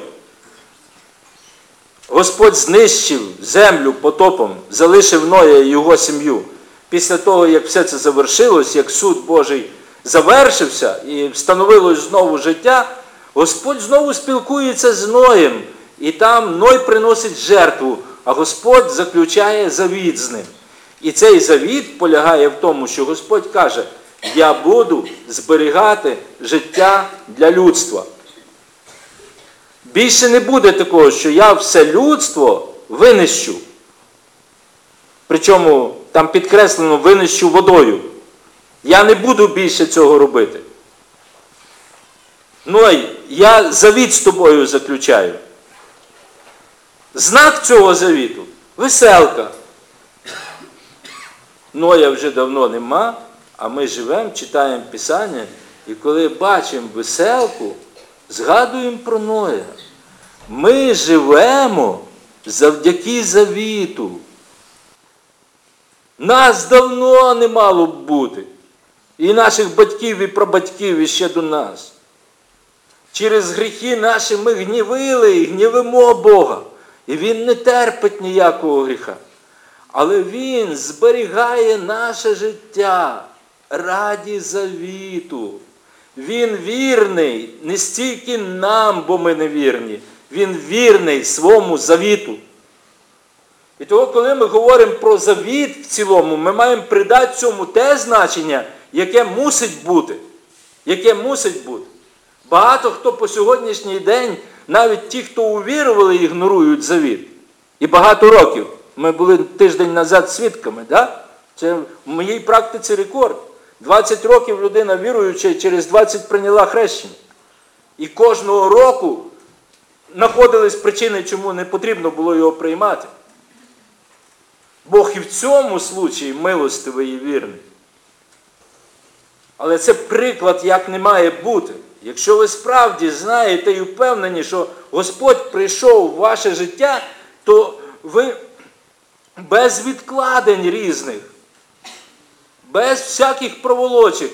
Господь знищив землю потопом, залишив Ноя і його сім'ю. Після того, як все це завершилось, як суд Божий завершився і встановилось знову життя, Господь знову спілкується з Ноєм. І там Ной приносить жертву, а Господь заключає завіт з ним. І цей завіт полягає в тому, що Господь каже, я буду зберігати життя для людства. Більше не буде такого, що я все людство винищу. Причому там підкреслено винищу водою. Я не буду більше цього робити. Ной, я завіт з тобою заключаю. Знак цього завіту – веселка. Ноя вже давно нема, а ми живемо, читаємо Писання, і коли бачимо веселку, згадуємо про Ноя. Ми живемо завдяки завіту. Нас давно не мало б бути. І наших батьків, і прабатьків, і ще до нас. Через гріхи наші ми гнівили і гнівимо Бога. І Він не терпить ніякого гріха. Але Він зберігає наше життя раді завіту. Він вірний не стільки нам, бо ми не вірні. Він вірний своєму завіту. І того, коли ми говоримо про завіт в цілому, ми маємо придати цьому те значення, яке мусить бути. Яке мусить бути. Багато хто по сьогоднішній день, навіть ті, хто увірували, ігнорують завіт. І багато років. Ми були тиждень назад свідками, да? Це в моїй практиці рекорд. двадцять років людина віруюча, через двадцять прийняла хрещення. І кожного року знаходились причини, чому не потрібно було його приймати. Бог і в цьому случаї милостивий і вірний. Але це приклад, як не має бути. Якщо ви справді знаєте і впевнені, що Господь прийшов в ваше життя, то ви без відкладень різних, без всяких проволочок,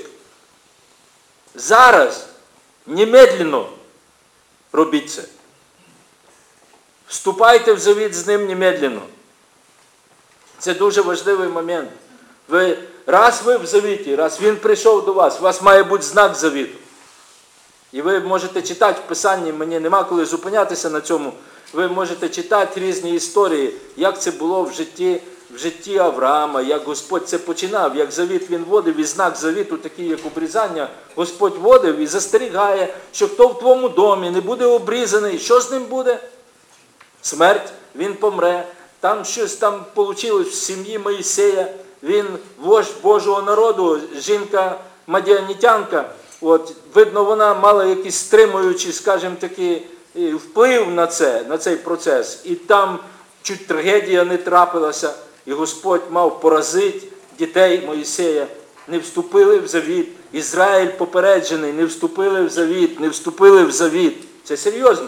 зараз, немедленно робіть це. Вступайте в завіт з ним немедленно. Це дуже важливий момент. Ви, раз ви в завіті, раз він прийшов до вас, у вас має бути знак завіту. І ви можете читати в Писанні, мені нема коли зупинятися на цьому, ви можете читати різні історії, як це було в житті, в житті Авраама, як Господь це починав, як завіт він вводив, і знак завіту, такий як обрізання, Господь вводив і застерігає, що хто в твоєму домі не буде обрізаний, що з ним буде? Смерть, він помре. Там щось там вийшло в сім'ї Моїсея, він вождь Божого народу, жінка мадіанітянка, от, видно, вона мала якийсь стримуючий, скажімо такий, вплив на це, на цей процес. І там чуть трагедія не трапилася, і Господь мав поразити дітей Моїсея. Не вступили в завіт. Ізраїль попереджений, не вступили в завіт, не вступили в завіт. Це серйозно.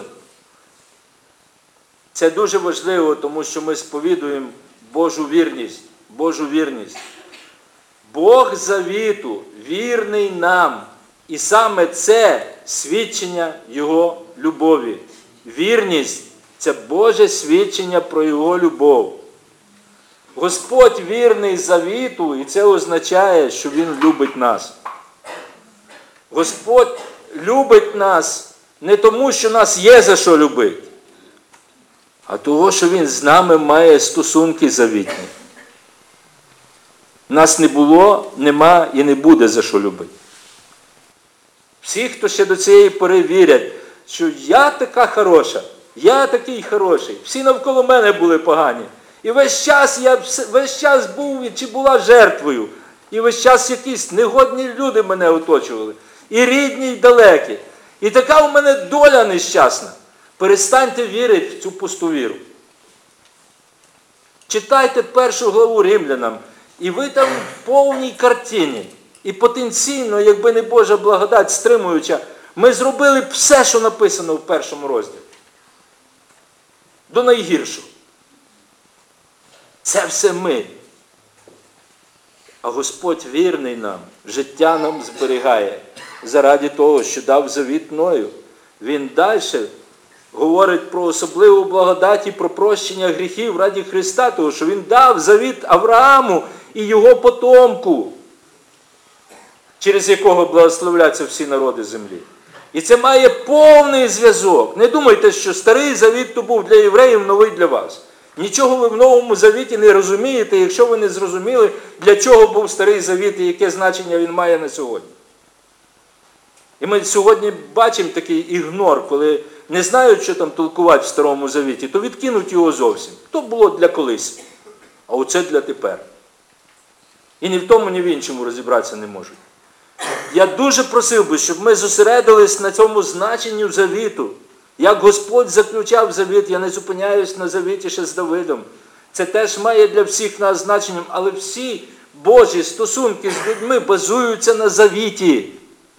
Це дуже важливо, тому що ми сповідуємо Божу вірність. Божу вірність. Бог завіту, вірний нам, І саме це свідчення Його любові. Вірність – це Боже свідчення про Його любов. Господь вірний завіту, і це означає, що Він любить нас. Господь любить нас не тому, що нас є за що любити, а того, що Він з нами має стосунки завітні. Нас не було, нема і не буде за що любити. Всі, хто ще до цієї пори вірять, що я така хороша, я такий хороший, всі навколо мене були погані. І весь час я весь час був чи була жертвою. І весь час якісь негодні люди мене оточували. І рідні, і далекі. І така у мене доля нещасна. Перестаньте вірити в цю пусту віру. Читайте першу главу Римлянам, і ви там в повній картині. І потенційно, якби не Божа благодать стримуюча, ми зробили б все, що написано в першому розділі. До найгіршого. Це все ми. А Господь вірний нам, життя нам зберігає. Заради того, що дав завіт Ною. Він далі говорить про особливу благодать і про прощення гріхів ради Христа, того, що Він дав завіт Аврааму і його потомку, через якого благословляться всі народи землі. І це має повний зв'язок. Не думайте, що старий завіт то був для євреїв, новий для вас. Нічого ви в Новому Завіті не розумієте, якщо ви не зрозуміли, для чого був старий завіт і яке значення він має на сьогодні. І ми сьогодні бачимо такий ігнор, коли не знають, що там толкувати в Старому Завіті, то відкинуть його зовсім. То було для колись, а оце для тепер. І ні в тому, ні в іншому розібратися не можуть. Я дуже просив би, щоб ми зосередились на цьому значенню завіту. Як Господь заключав завіт, я не зупиняюсь на завіті ще з Давидом. Це теж має для всіх нас значення, але всі Божі стосунки з людьми базуються на завіті.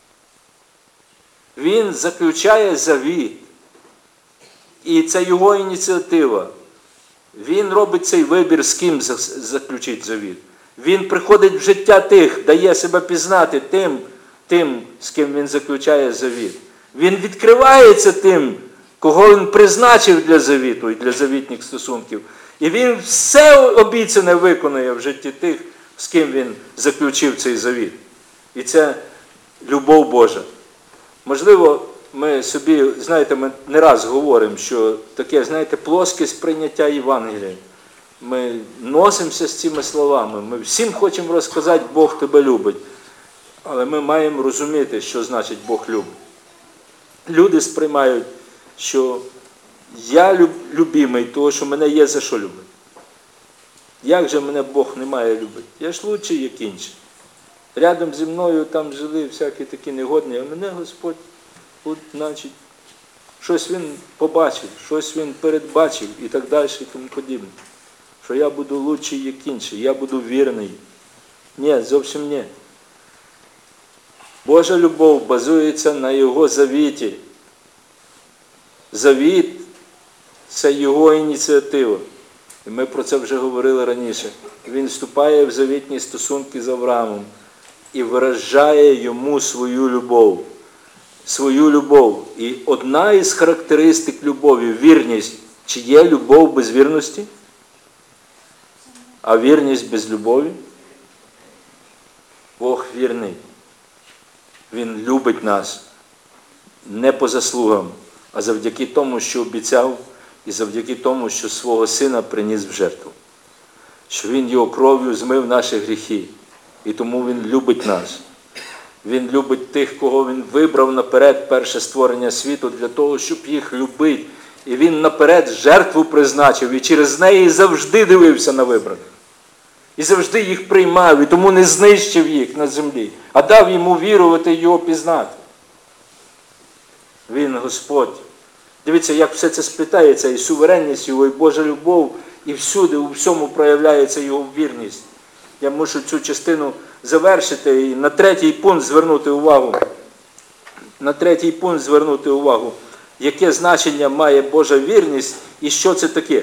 Він заключає завіт. І це його ініціатива. Він робить цей вибір, з ким заключить завіт. Він приходить в життя тих, дає себе пізнати тим, тим, з ким він заключає завіт. Він відкривається тим, кого він призначив для завіту і для завітних стосунків. І він все обіцяне виконує в житті тих, з ким він заключив цей завіт. І це любов Божа. Можливо, ми собі, знаєте, ми не раз говоримо, що таке, знаєте, плоске сприйняття Євангелія. Ми носимося з цими словами. Ми всім хочемо розказати, Бог тебе любить. Але ми маємо розуміти, що значить Бог любить. Люди сприймають, що я любимий, того, що мене є за що любити. Як же мене Бог не має любити? Я ж лучший, як інші. Рядом зі мною там жили всякі такі негодні, а мене Господь, от, значить, щось Він побачив, щось Він передбачив і так далі і тому подібне. Що я буду лучший, як інші, я буду вірний. Ні, зовсім ні. Божа любов базується на Його завіті. Завіт – це Його ініціатива. І ми про це вже говорили раніше. Він вступає в завітні стосунки з Авраамом і виражає йому свою любов. Свою любов. І одна із характеристик любові – вірність. Чи є любов без вірності? А вірність без любові? Бог вірний. Він любить нас не по заслугам, а завдяки тому, що обіцяв, і завдяки тому, що свого Сина приніс в жертву. Що Він Його кров'ю змив наші гріхи. І тому Він любить нас. Він любить тих, кого Він вибрав наперед перше створення світу, для того, щоб їх любити. І Він наперед жертву призначив, і через неї завжди дивився на вибраних. І завжди їх приймав, і тому не знищив їх на землі, а дав йому вірувати і Його пізнати. Він Господь. Дивіться, як все це сплітається, і суверенність Його, і Божа любов, і всюди, у всьому проявляється Його вірність. Я мушу цю частину завершити і на третій пункт звернути увагу. На третій пункт звернути увагу, яке значення має Божа вірність і що це таке.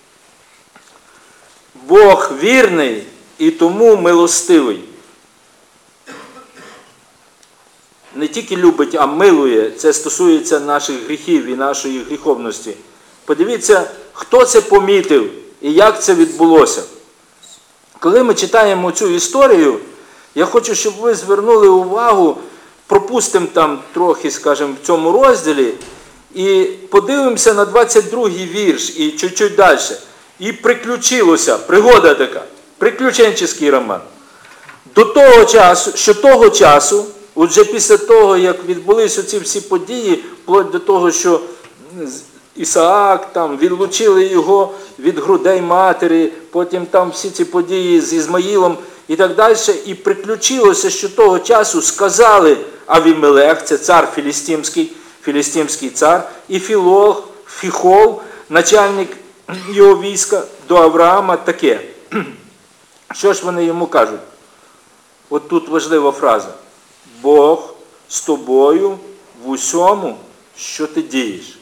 Бог вірний і тому милостивий. не тільки любить, а милує. Це стосується наших гріхів і нашої гріховності. Подивіться, хто це помітив і як це відбулося. Коли ми читаємо цю історію, я хочу, щоб ви звернули увагу, пропустимо там трохи, скажімо, в цьому розділі, і подивимося на двадцять другий вірш і чуть-чуть далі. І приключилося, пригода така, приключенческий роман. До того часу, що того часу, от вже після того, як відбулися ці всі події, вплоть до того, що Ісаак, там, відлучили його від грудей матері, потім там всі ці події з Ізмаїлом і так далі, і приключилося, що того часу сказали Авімелех, це цар філістимський, філістимський цар, і Філох, Фіхол, начальник його війська, до Авраама таке. Що ж вони йому кажуть? От тут важлива фраза. Бог з тобою в усьому, що ти дієш.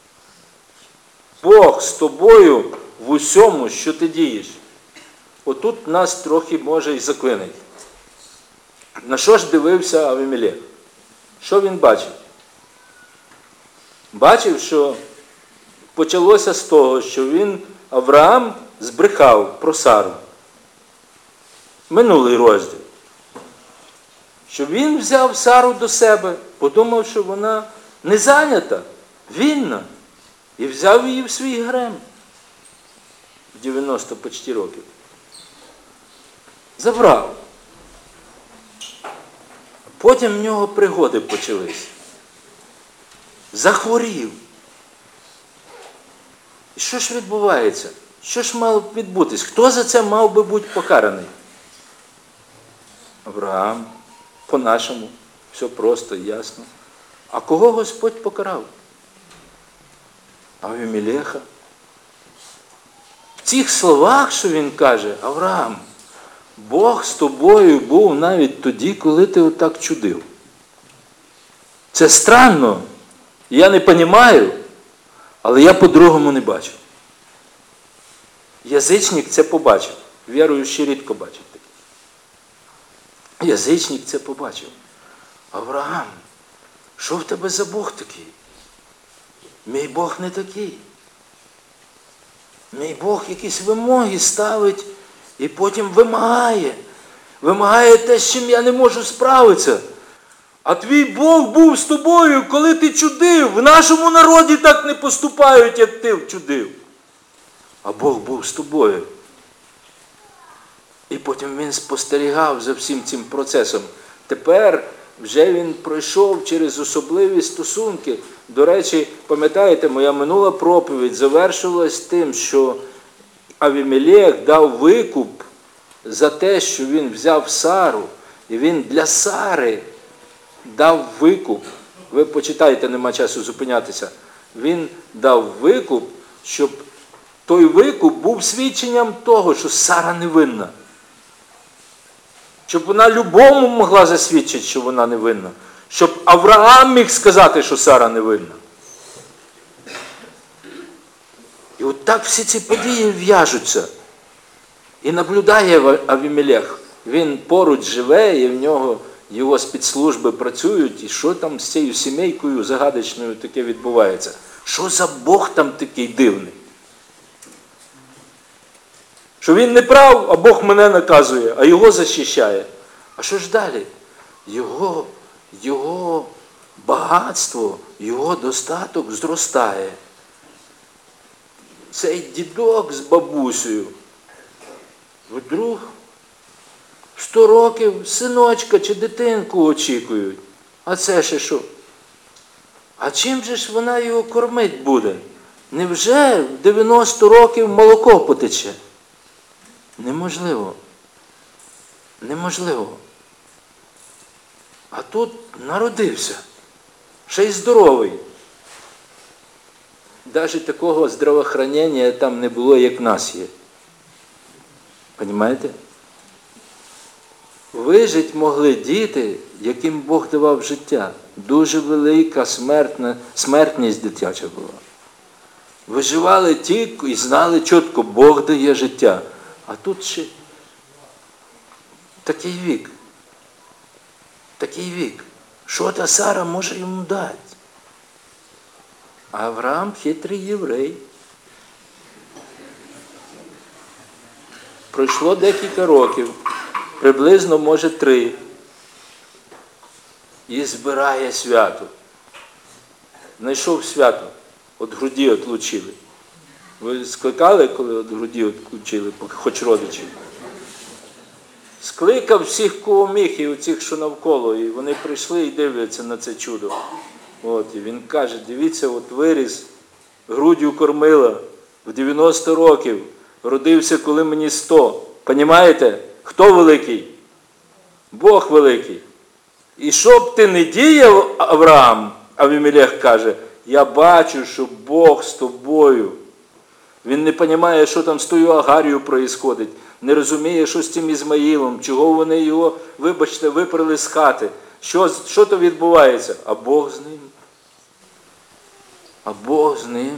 Бог з тобою в усьому, що ти дієш. Отут нас трохи може і заклинить. На що ж дивився Авімелех? Що він бачив? Бачив, що почалося з того, що він, Авраам, збрехав про Сару. Минулий розділ. Що він взяв Сару до себе, подумав, що вона не зайнята, вільна, і взяв її в свій гарем. В дев'яносто почти років. Забрав. Потім в нього пригоди почались. Захворів. І що ж відбувається? Що ж мало б відбутись? Хто за це мав би бути покараний? Авраам. По-нашому. Все просто і ясно. А кого Господь покарав? Авімелеха. В цих словах, що він каже, Авраам, Бог з тобою був навіть тоді, коли ти отак чудив. Це странно. Я не розумію, але я по-другому не бачу. Язичник це побачив. Віруючий рідко бачить таке. Язичник це побачив. Авраам, що в тебе за Бог такий? Мій Бог не такий. Мій Бог якісь вимоги ставить і потім вимагає. Вимагає те, з чим я не можу справитися. А твій Бог був з тобою, коли ти чудив. В нашому народі так не поступають, як ти чудив. А Бог був з тобою. І потім він спостерігав за всім цим процесом. Тепер вже він пройшов через особливі стосунки. До речі, пам'ятаєте, моя минула проповідь завершилась тим, що Авімелех дав викуп за те, що він взяв Сару. І він для Сари дав викуп. Ви почитайте, нема часу зупинятися. Він дав викуп, щоб той викуп був свідченням того, що Сара невинна. Щоб вона любому могла засвідчити, що вона невинна. Щоб Авраам міг сказати, що Сара невинна. І от так всі ці події в'яжуться. І наблюдає Авімелех. Він поруч живе, і в нього його спецслужби працюють. І що там з цією сімейкою загадочною таке відбувається? Що за Бог там такий дивний? Що він не прав, а Бог мене наказує, а його захищає. А що ж далі? Його, його багатство, його достаток зростає. Цей дідок з бабусею вдруг сто років синочка чи дитинку очікують. А це ще що? А чим же ж вона його кормить буде? Невже в дев'яносто років молоко потече? Неможливо. Неможливо. А тут народився. Ще й здоровий. Навіть такого здравоохранення там не було, як в нас є. Понімаєте? Вижити могли діти, яким Бог давав життя. Дуже велика смертна, смертність дитяча була. Виживали ті і знали чітко, Бог дає життя. А тут ще такий вік. Такий вік. Що та Сара може йому дати? А Авраам хитрий єврей. Пройшло декілька років, приблизно, може, три. І збирає свято. Знайшов свято, от груді отлучили. Ви скликали, коли от груді отлучили, хоч родичі? Скликав всіх, кого міг, і оцих, що навколо, і вони прийшли і дивляться на це чудо. От, і він каже, дивіться, от виріс, груддю кормила, в дев'яносто років, родився, коли мені сто. Понімаєте? Хто великий? Бог великий. І що б ти не діяв, Авраам, Авімелех каже, я бачу, що Бог з тобою. Він не розуміє, що там з тою Агарією відбувається, не розуміє, що з тим Ізмаїлом, чого вони його, вибачте, випрали з хати. Що, що то відбувається? А Бог з ним. А Бог з ним.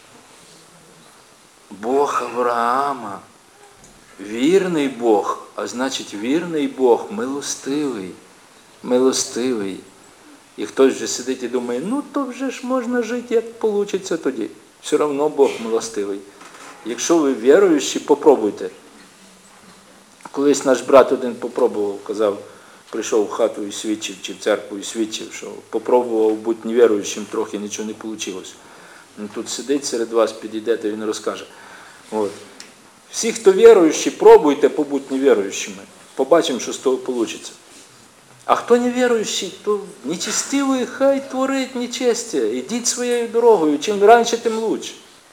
Бог Авраама. Вірний Бог, а значить вірний Бог, милостивий. Милостивий. І хтось вже сидить і думає, ну то вже ж можна жити, як вийде тоді. Все одно Бог милостивий. Якщо ви віруючі, попробуйте. Колись наш брат один попробував, казав, прийшов в хату і свідчив, чи в церкву і свідчив, що попробував бути невіруючим, трохи нічого не вийшло. Він тут сидить серед вас, підійдете, він розкаже. От. Всі, хто віруючі, пробуйте побути невіруючими. Побачимо, що з того вийде. А хто невіруючий, то нечестивий, хай творить нечестя. Ідіть своєю дорогою, чим раніше, тим краще.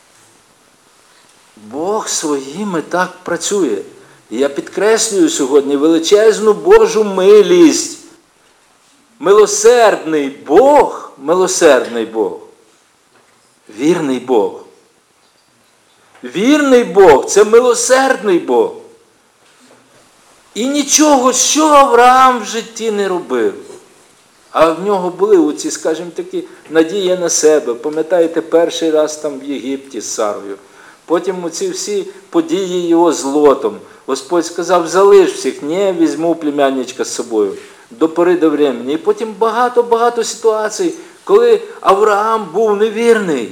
Бог своїми так працює. І я підкреслюю сьогодні величезну Божу милість. Милосердний Бог, милосердний Бог. Вірний Бог. Вірний Бог – це милосердний Бог. І нічого, що Авраам в житті не робив. А в нього були оці, скажімо такі, надії на себе. Пам'ятаєте, перший раз там в Єгипті з Сарою. Потім оці всі події його з Лотом. Господь сказав, залиш всіх, ні, візьму племянничка з собою. До пори до времени. І потім багато-багато ситуацій, коли Авраам був невірний.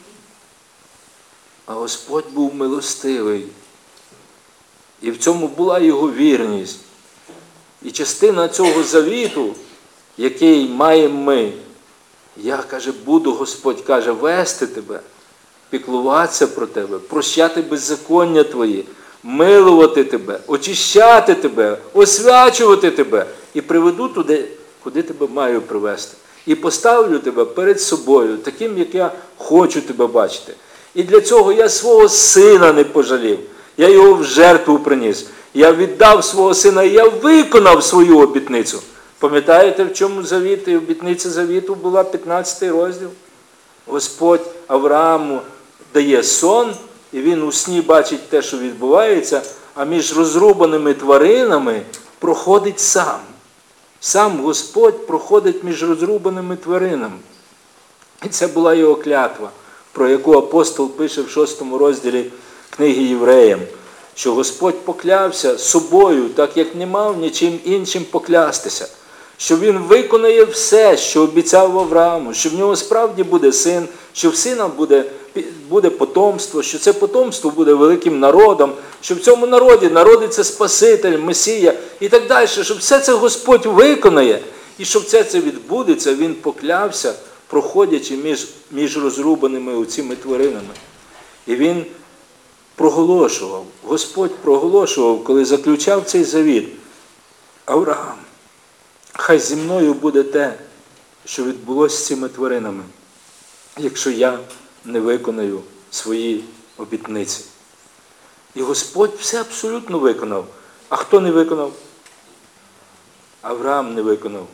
А Господь був милостивий. І в цьому була його вірність. І частина цього завіту, який маємо ми, я, каже, буду, Господь каже, вести тебе, піклуватися про тебе, прощати беззаконня твої, милувати тебе, очищати тебе, освячувати тебе. І приведу туди, куди тебе маю привести. І поставлю тебе перед собою, таким, як я хочу тебе бачити. І для цього я свого сина не пожалів. Я його в жертву приніс. Я віддав свого сина, і я виконав свою обітницю. Пам'ятаєте, в чому завіт і обітниця завіту була п'ятнадцятий розділ? Господь Аврааму дає сон, і він у сні бачить те, що відбувається, а між розрубаними тваринами проходить сам. Сам Господь проходить між розрубаними тваринами. І це була його клятва, про яку апостол пише в шостому розділі книги Євреям, що Господь поклявся собою, так як не мав нічим іншим поклястися, що він виконає все, що обіцяв Аврааму, що в нього справді буде син, що в сина буде, буде потомство, що це потомство буде великим народом, що в цьому народі народиться Спаситель, Месія і так далі, що все це Господь виконає, і щоб все це відбудеться, він поклявся, проходячи між, між розрубаними оціми тваринами. І він проголошував, Господь проголошував, коли заключав цей завіт, Авраам, хай зі мною буде те, що відбулося з цими тваринами, якщо я не виконаю свої обітниці. І Господь все абсолютно виконав. А хто не виконав? Авраам не виконав.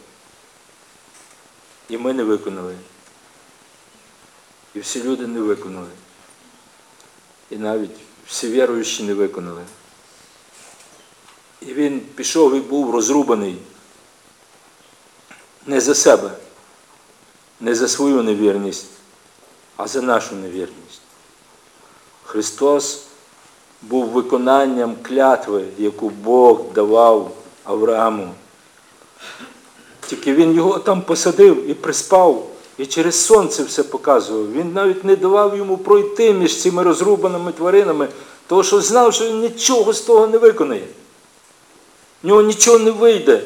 І ми не виконали. І всі люди не виконали. І навіть всі віруючі не виконали. І він пішов і був розрубаний не за себе, не за свою невірність, а за нашу невірність. Христос був виконанням клятви, яку Бог давав Аврааму. Тільки він його там посадив і приспав, і через сонце все показував. Він навіть не давав йому пройти між цими розрубаними тваринами, тому що знав, що він нічого з того не виконає. В нього нічого не вийде.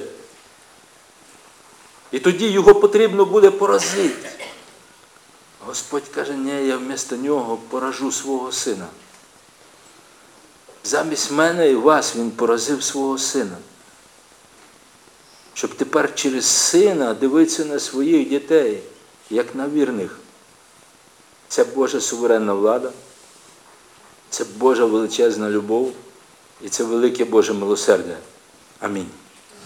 І тоді його потрібно буде поразити. Господь каже, ні, я вмісто нього поражу свого сина. Замість мене і вас він поразив свого сина. Щоб тепер через сина дивитися на своїх дітей, як на вірних. Це Божа суверенна влада, це Божа величезна любов і це велике Боже милосердя. Амінь.